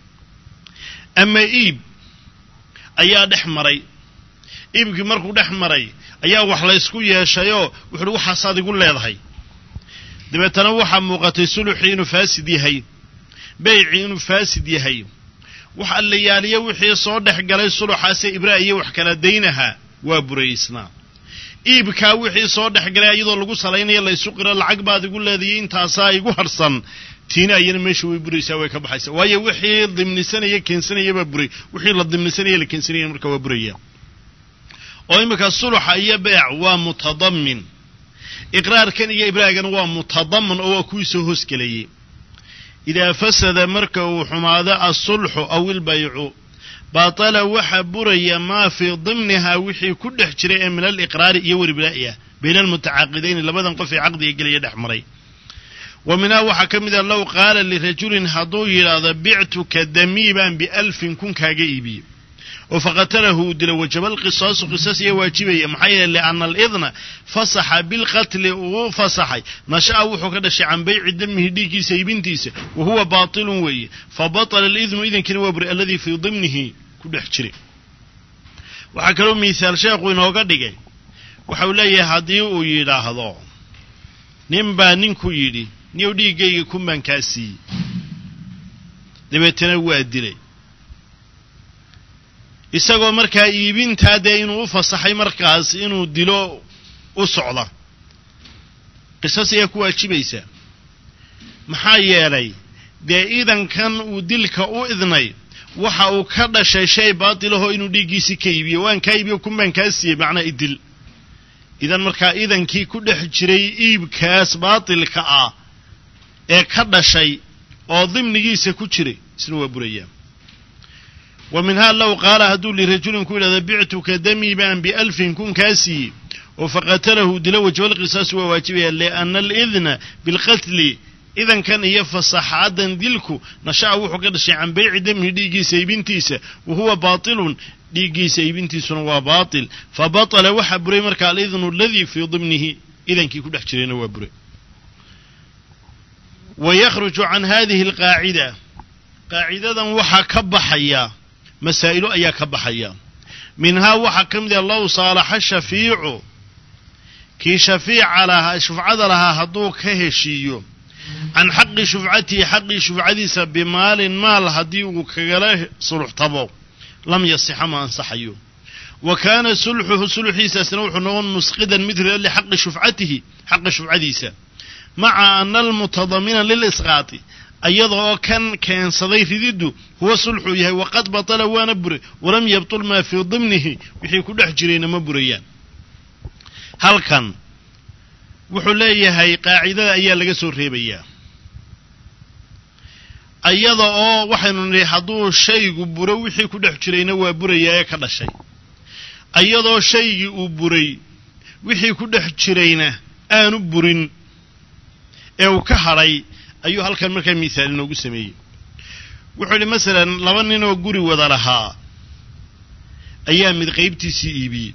ama iib ayaa dhex maray iibkii markuu dhex maray ayaa wax laysku yeeshayoo wuxuuhi waxaasaad igu leedahay dabeetana waxaa muuqatay suluxii inuu faasid yahay baycii inuu faasid yahay wax allayaaliya wixii soo dhex galay suluxaasee ibraa iyo wax kala daynahaa waa buraysnaa iibkaa wixii soo dhex galay iyadoo lagu salaynayo laysu qiro lacag baad igu leedayay intaasaa igu harsan tiina ayana meesha way buraysaa way ka baxaysaa waayo wixii dimnisanaya keensanaya baa buray wixii la dimnisanaya la keensanaya marka waa buraya oo imika suluxa iyo beec waa mutadammin iqraarkan iyo ibraagana waa mutadamman oo waa kuwii soo hoosgelayay idaa fasada marka uu xumaado asulxu aw ilbaycu baatala waxa buraya maa fii dimnihaa wixii ku dhex jiray ee min aliqraari iyo waribraa'i ah bayna almutacaaqidayn labadan qof ee caqdiga gelaya dhex maray wa minhaa waxaa ka mid a low qaala lirajulin hadduu yidhaahdo bictuka damiiban bialfin kun kaaga iibiye oo faqatalahu uu dilo wajaba alqisaasu qisaas iyo waajibaya maxaa yeele lianna alidna fasaxa bilqatli uu fasaxay nasha'a wuxuu ka dhashay can bayci damihi dhiiggiisa iibintiisa wa huwa baatilun weeye fa batala alidnu idankina waa buri alladii fii dimnihi ku dhex jiray waxaa kaloo miisaal sheekhu inooga dhigay waxau leeyahay haddii uu yidhaahdo nin baa ninku yidhi niyow dhiiggayga kun baan kaa siiyey dabeetana waa dilay isagoo markaa iibintaa dee inuu u fasaxay markaas inuu dilo u socda qisas ayaa ku waajibaysa maxaa yeelay dee idankan uu dilka u idnay waxa uu ka dhashay shay baatilahoo inuu dhiiggiisii ka iibiyo waan kaa iibiyo kun baan kaa siiyey macnaa idil idan markaa idankii ku dhex jiray iibkaas baatilka ah ee ka dhashay oo dimnigiisa ku jiray isna waa burayaa wa minhaa low qaala hadduu lirajulin ku yidhahdo bictuka damiiban bialfin kun kaa siiyey oo faqatalahu dilo wajaba alqisaasu waa waajibaya lianna alidna bilqatli idankan iyo fasaxaadan dilku nasha'a wuxuu ka dhashay can bayci damihi dhiiggiisa iibintiisa wa huwa baatilun dhiiggiisa iibintiisuna waa baatil fa batala waxaa buray marka alidnu aladii fii dimnihi idankii ku dhex jirayna waa buray wa yakhruju can hadihi alqaacida qaacidadan waxaa ka baxaya masaa'ilo ayaa ka baxaya minhaa waxaa ka mid a low saalaxa shafiicu kii shafiica lahaa shufcada lahaa hadduu ka heshiiyo can xaqi shufcatihi xaqii shufcadiisa bimaalin maal haddii uu kagala suluxtabo lam yasixa ma ansaxayo wa kaana sulxuhu sulxiisaasna wuxuu noqon musqidan mid rida lixaqi shufcatihi xaqa shufcadiisa maca ana almutadamina lilisqaati ayada oo kan keensaday rididdu huwa sulxuu yahay waqad batala waana buray walam yabtul maa fii dimnihi wixii ku dhex jirayna ma burayaan halkan wuxuu leeyahay qaacidada ayaa laga soo reebayaa ayada oo waxaynu nidhi hadduu shaygu buro wixii ku dhex jirayna waa burayaa ee ka dhashay ayadoo shaygii uu buray wixii ku dhex jirayna aanu burin ee uu ka hadhay ayuu halkan markaa miisaal inoogu sameeyey wuxuu yidhi masalan laba ninoo guri wada lahaa ayaa mid qaybtiisii iibiyey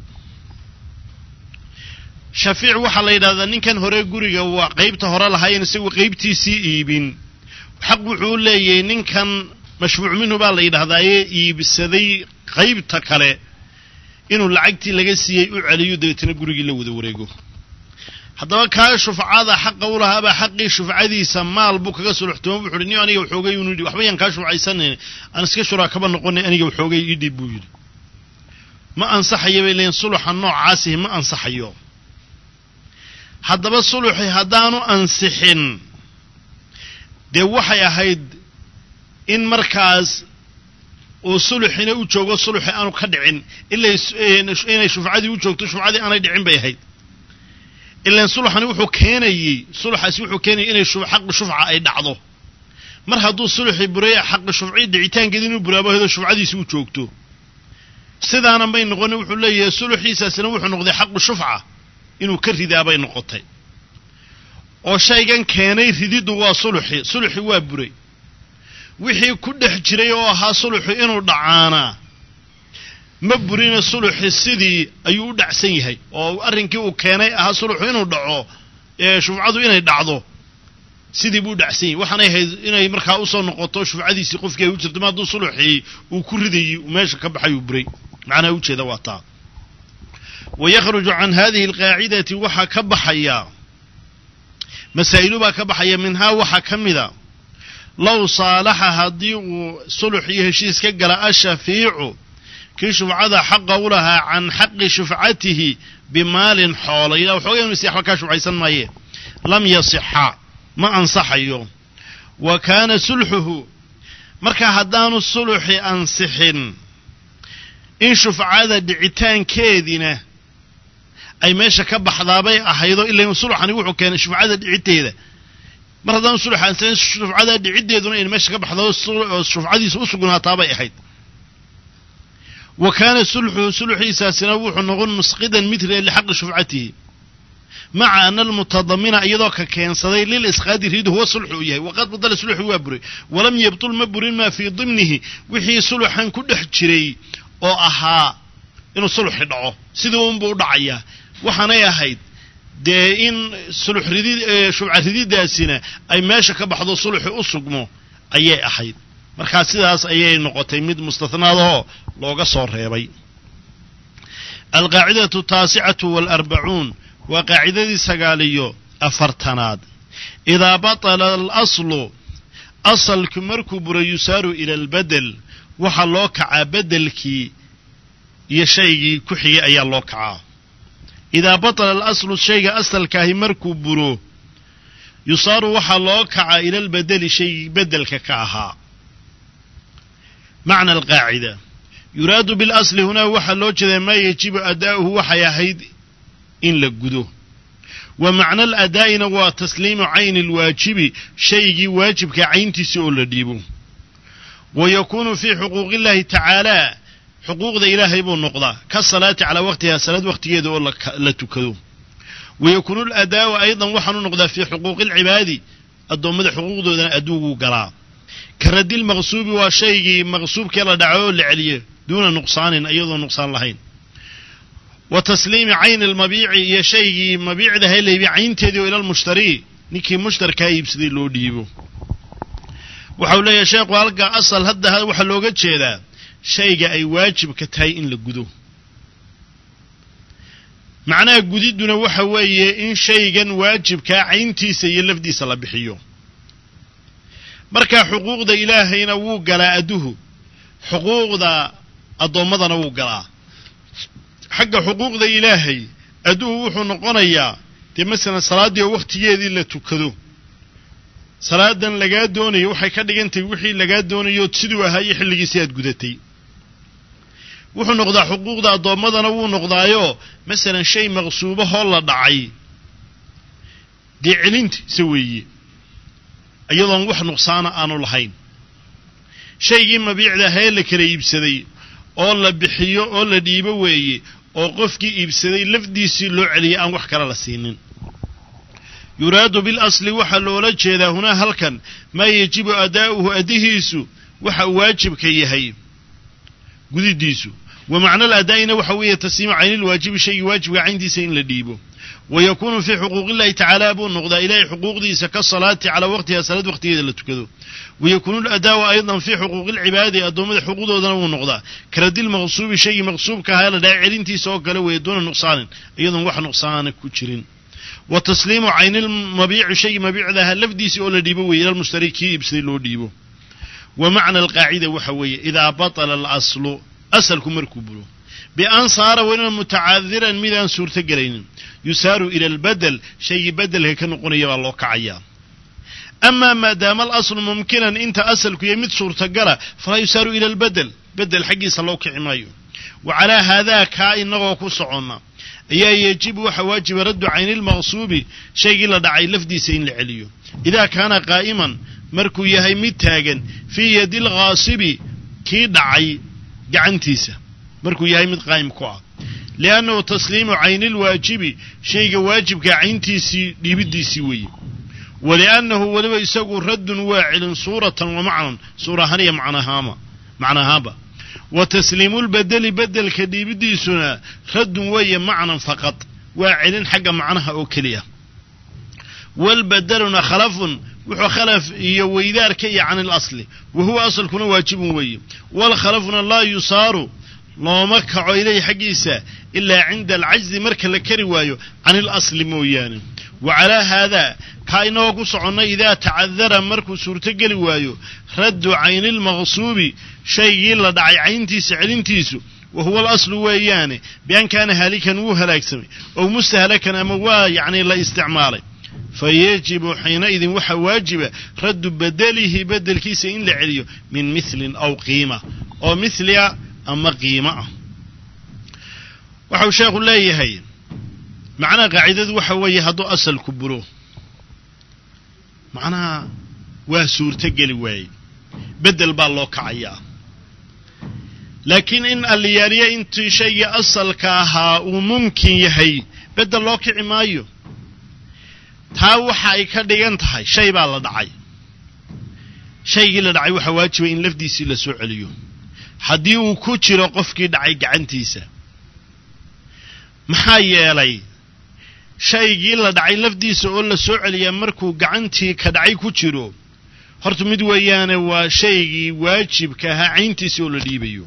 shafiic waxa la yidhahdaa ninkan hore guriga waa qaybta hore lahaayeen isagu qaybtiisii iibin xaq wuxuu leeyahay ninkan mashfuuc minhu baa la yidhahdaa ee iibsaday qaybta kale inuu lacagtii laga siiyey u celiyo deetana gurigii la wada wareego haddaba kaa shufcada xaqa u lahaabaa xaqii shufcadiisa maal buu kaga suluxtoomo wuxuu yidhi nin aniga waxoogay unu yidhi waxba yaan kaa shufcaysanayn aan iska shuraakaba noqonay aniga waxoogay ii dhib buu yidhi ma ansaxayo bay leeyiin suluxa noocaasihi ma ansaxayo haddaba suluxi haddaanu ansixin dee waxay ahayd in markaas uu suluxina u joogo suluxi aanu ka dhicin ilaa inay shufcadii u joogto shufcadii aanay dhicin bay ahayd ilaan suluxani wuxuu keenayey suluxaasi wuxuu keenayay inay xaqi shufca ay dhacdo mar hadduu suluxi buraya xaqi shufci dhicitaankeeda inuu buraabo hedo shufcadiisi u joogto sidaana may noqonin wuxuu leeyahay suluxiisaasina wuxuu noqday xaqi shufca inuu ka ridaa bay noqotay oo shaygan keenay rididdu waa suluxi suluxi waa buray wixii ku dhex jiray oo ahaa suluxi inuu dhacaanaa ma burina suluxi sidii ayuu u dhacsan yahay oo arrinkii uu keenay ahaa suluxu inuu dhaco ee shufcadu inay dhacdo sidii buu dhacsan yahay waxaanay ahayd inay markaa usoo noqoto shufcadiisii qofkii ay u jirto ma hadduu suluxii uu ku ridayey meesha ka baxay uu buray macnaha ujeeda waa taa ويخرج عن هذه القاعدة وحا كبحيا مسائل با كبحيا منها وحا كمدا لو صالح هديو صلح يهشيس كقراء الشفيع كي شفعة حق لها عن حق شفعته بمال حول إذا وحويا مسيح وكاشف عيسان مايه لم يصح ما أنصح يوم وكان سلحه مركا هدان الصلح أنصحن إن شفعة دعتان كيدنا ay meesha ka baxdaabay ahaydo ilaa suluxani wuxuu keenay shufcada dhiciteeda mar haddaan suluxan san shufcada dhicideeduna in meesha ka baxdo shufcadiisa u sugnaataabay ahayd wa kana sulhu suluxiisaasina wuxuu noqon musqidan mithla li xaq shufcatihi maca an al mutadammina iyadoo ka keensaday lil isqaadi ridu huwa sulhu yahay waqad badala sulhu waa buray walam yabtul mabrin ma fi dhimnihi wixii suluxan ku dhex jiray oo ahaa inuu suluxi dhaco sidoo uu u dhacaya waxaanay ahayd dee in sulux ridid shufca rididaasina ay meesha ka baxdo suluxi u sugmo ayay ahayd markaa sidaas ayay noqotay mid mustathnaadoo looga soo reebay alqaacidatu taasicatu walarba'uun waa qaacidadii sagaaliyo afartanaad idaa batala alaslu asalku markuu buro yusaaru ila albadel waxaa loo kacaa bedelkii iyo shaygii ku xigay ayaa loo kacaa idaa batala alaslu shayga asalkaahi markuu buro yusaaru waxaa loo kacaa ila albadeli shaygii bedelka ka ahaa macna alqaacida yuraadu bilasli hunaa waxaa loo jeedaa maa yajibu adaa'uhu waxay ahayd in la gudo wa macna aladaa'ina waa tasliimu cayni alwaajibi shaygii waajibka cayntiisa oo la dhiibo wa yakuunu fii xuquuqi illaahi tacaalaa xuquuqda ilaahay buu noqdaa ka salaati calaa waqtihaa salaad waqtigeeda oo la tukado wayakuunu aladaa'u aydan waxaanu noqdaa fii xuquuqi alcibaadi addoommada xuquuqdoodana adduuguu galaa ka radil maqsuubi waa shaygii maqsuubkee la dhaco oo la celiyo duuna nuqsaanin iyadoo nuqsaan lahayn wa tasliimi cayni almabiici iyo shaygii mabiicda helaybi caynteedii oo ila almushtarii ninkii mushtarkaa iibsaday loo dhiibo waxau leeyahay sheekhu halka asal hadda waxaa looga jeedaa shayga ay waajibka tahay in la gudo macnaha gudidduna waxa weeye in shaygan waajibkaa cayntiisa iyo lafdiisa la bixiyo markaa xuquuqda ilaahayna wuu galaa adduhu xuquuqda addoommadana wuu galaa xagga xuquuqda ilaahay adduhu wuxuu noqonayaa dee masalan salaaddii oo wakhtigeedii la tukado salaadan lagaa doonayo waxay ka dhigantahay wixii lagaa doonayo siduu ahaa iyo xilligiisii aad gudatay wuxuu noqdaa xuquuqda addoommadana wuu noqdaayo masalan shay maqsuubahoo la dhacay dee celintiisa weeye iyadoon wax nuqsaana aanu lahayn shaygii mabiicda ahee la kala iibsaday oo la bixiyo oo la dhiibo weeye oo qofkii iibsaday lafdiisii loo celiyay aan wax kale la siinin yuraadu bilasli waxaa loola jeedaa hunaa halkan maa yajibu adaa'uhu addihiisu waxa uu waajibka yahay gudidiisu ومعنى الأداء وحوية تسليم عين الواجب شيء واجب عندي سين لديبه ويكون في حقوق الله تعالى أبو النقضة إليه حقوق دي كالصلاة على وقتها صلاة وقتها اللي تكذو ويكون الأداء أيضا في حقوق العباد أدوم حقوق ذو النقضة كرد المغصوب شيء مغصوب كهذا داعي انتي سوق له ويدون نقصان أيضا واحد نقصان كتشرين وتسليم عين المبيع شيء مبيع ذا لفدي سؤال ديبو إلى المشتركي بسلو ديبو ومعنى القاعدة وحوية إذا بطل الأصل أصلكم مركوبه بأن صار وين متعذرا ميدان سورة قرين يسار إلى البدل شيء بدل هيك نقول يا الله كعيا أما ما دام الأصل ممكنا أنت أصلك يمد سورة قرا فلا يسار إلى البدل بدل حقي صلوا كعمايو وعلى هذا كائن نغوكو صعونا يا يجب وحواجب رد عين المغصوب شيء لا داعي لفدي سين لعليو إذا كان قائما مركو يهي متاغن في يد الغاصب كي دعي قعنتيسه مركو يهي مت قائم كوا لأنه تسليم عين الواجب شيء واجب كعينتيسي ديبديسي وي ولأنه ولو يسوق رد واعل صورة ومعنى صورة هنية معناها معنى هابا وتسليم البدل بدل كديبديسنا رد وي معنى فقط واعل حق معناها أوكلية والبدلنا خلف وخلف يويدار كي عن الأصل وهو أصل كنا واجب وي والخلفنا لا يصار لا مكع إليه حقيسة إلا عند العجز مركا لكروايو عن الأصل مويان وعلى هذا كاينو قصعنا إذا تعذر مركو سورة قلوايو رد عين المغصوب شيء لدعي عينتيس علنتيسو وهو الأصل وياني بأن كان هالكا وهلاك سمي أو مستهلكا أموا يعني لا استعماله فيجب حينئذ وحواجب رد بدله بدل كيس إن لعليه من مثل أو قيمة أو مثل أما قيمة وحو شيخ الله يهي معنى قاعدة وحوي هدو أصل كبروه معنى واسور تقل واي بدل بالله كعيا لكن إن اللي انت شيء أصل كاها وممكن يهي بدل الله كعمايو تاوحا يكردين تهي شيء بالله دعي شيء اللي دعي وحواجب إن لفديسي لسوء عليه haddii uu ku jiro qofkii dhacay gacantiisa maxaa yeelay shaygii la dhacay lafdiisa oo la soo celiya markuu gacantii ka dhacay ku jiro horta mid weeyaan waa shaygii waajibka ah cayntiisa oo la dhiibayo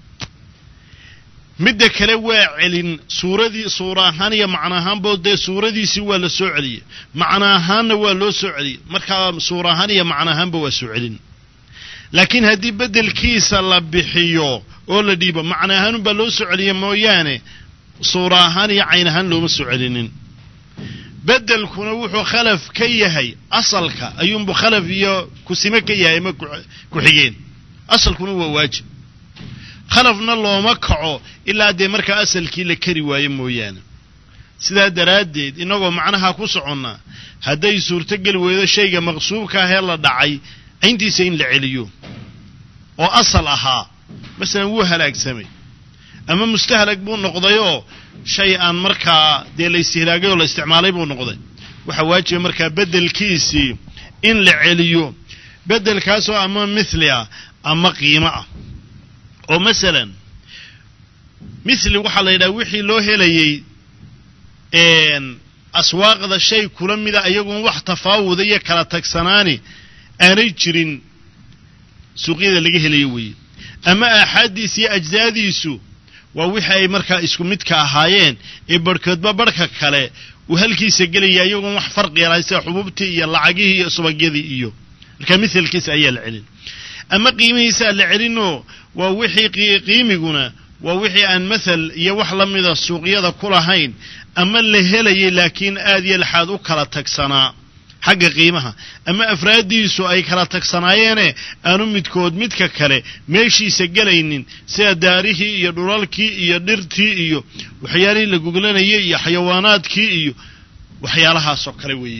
midda kale waa celin suuradii suurahan iyo macnaahan boode suuradiisi waa la soo celiya macnaahan waa loo soo celiya marka suurahan iyo macnaahan ba waa soo celin لكن هدي بدل كيس الله بحيو ولا ديبه معناها نبى لو سعليه مويانه صوراهان يعينهن لو مسعلين بدل كنا وحو خلف كيهي اصلك ايوم بخلف يا كسمه كيهي ما كحيين اصل كنا واجب خلفنا الله مكعو الا دي marka asalkii la kari waayo mooyaan sida daraadeed inagu macnaha ku soconna haday suurta gal weedo shayga maqsuubka ah la dhacay عندي سين لعليو وأصل أها مثلا هو هلاك سمي أما مستهلك بون نقضيو شيئا مركا دي اللي استهلاقي ولا استعمالي بون نقضي وحواجه مركا بدل كيسي إن لعليو بدل كاسو أما مثلها أما قيمة ومثلا مثل وحال إذا وحي لو هلي إن أسواق ذا الشيء كلهم إذا أيقون وح تفاوضية كلا تكسناني aanay jirin suuqyada laga helayo way ama ahadiisi ajzaadiisu waa wixii ay markaa isku mid ka ahaayeen ee barkadba barka kale uu halkiisa galaya iyagu wax farqi yaraysa xububtii iyo lacagihii iyo subagyadii iyo marka midalkiisa ayaa la celin ama qiimihiisa la celino waa wixii qiimiguna waa wixii aan masal iyo wax la mid ah suuqyada ku lahayn ama la helayay laakiin aad iyo laxad u kala tagsanaa حق قيمها أما أفرادي سو أي كلا تكسناينه أنو متكود متك كله ماشي سجلينين سيداره يدرالكي يدرتي إيو وحيالي لجوجلنا يه حيوانات كي إيو وحيالها سكروية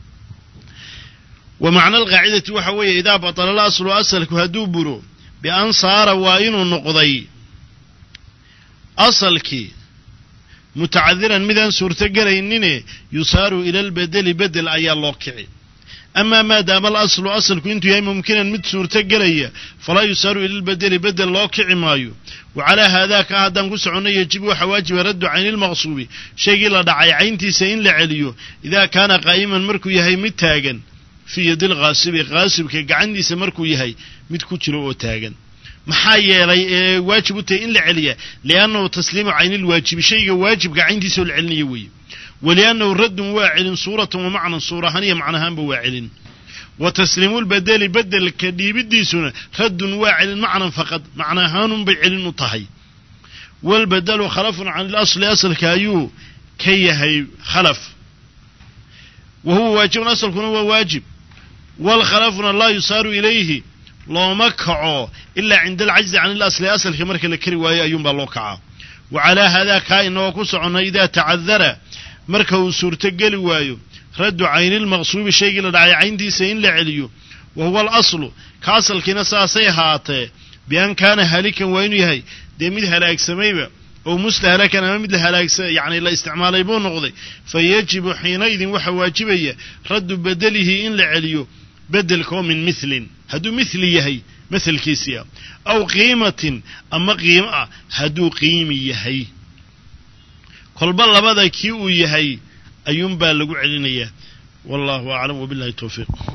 ومعنى القاعدة وحوي إذا بطل الأصل أصلك هدوبرو بأن صار وين النقضي أصلك متعذرا مذن سورة قرينين يصار إلى البدل بدل أي الواقعي أما ما دام الأصل أصل كنت يا ممكن مد سورة قرية فلا يصار إلى البدل بدل الواقعي مايو وعلى هذا كهدان كسعنا يجب وحواجب رد عين المغصوب شيء لا دعي عينتي سين لعليو إذا كان قائما مركو يهي متاجا في يد الغاصب غاصب كعندي سمركو يهي متكوتشرو تاجا محايا لي واجب تين لعليا لأنه تسليم عين الواجب شيء واجب عندي سول علنيوي ولأنه الرد واعل صورة ومعنى صورة هنية معناها بواعل وتسليم البدل بدل كدي بدي سنة رد واعل معنى فقط معناها بعلن طهي والبدل خلف عن الأصل أصل كايو كي هي خلف وهو واجب أصل كونه واجب والخلف لا يصار إليه لو مكعو إلا عند العجز عن الأصل أصل كمرك الكري وهي أيوم بالوقعة وعلى هذا كائن وكسعنا إذا تعذر مركو سورة قلوايو رد عين المغصوب شيء لدعي عندي سين لعليو وهو الأصل كاصل كنسا سيهاته بأن كان هالكا وين يهي دي مد هلاك سميبا أو مستهلكا أما مد هلاك يعني لا استعمال يبون نقضي فيجب حينئذ وحواجبية رد بدله إن لعليو بدلكو من مثل هدو مثل يهي مثل كيسيا أو قيمة أما قيمة هدو قيمي يهي كل بالله بدا كيو يهي أيوم بالغو علينيا والله أعلم وبالله التوفيق.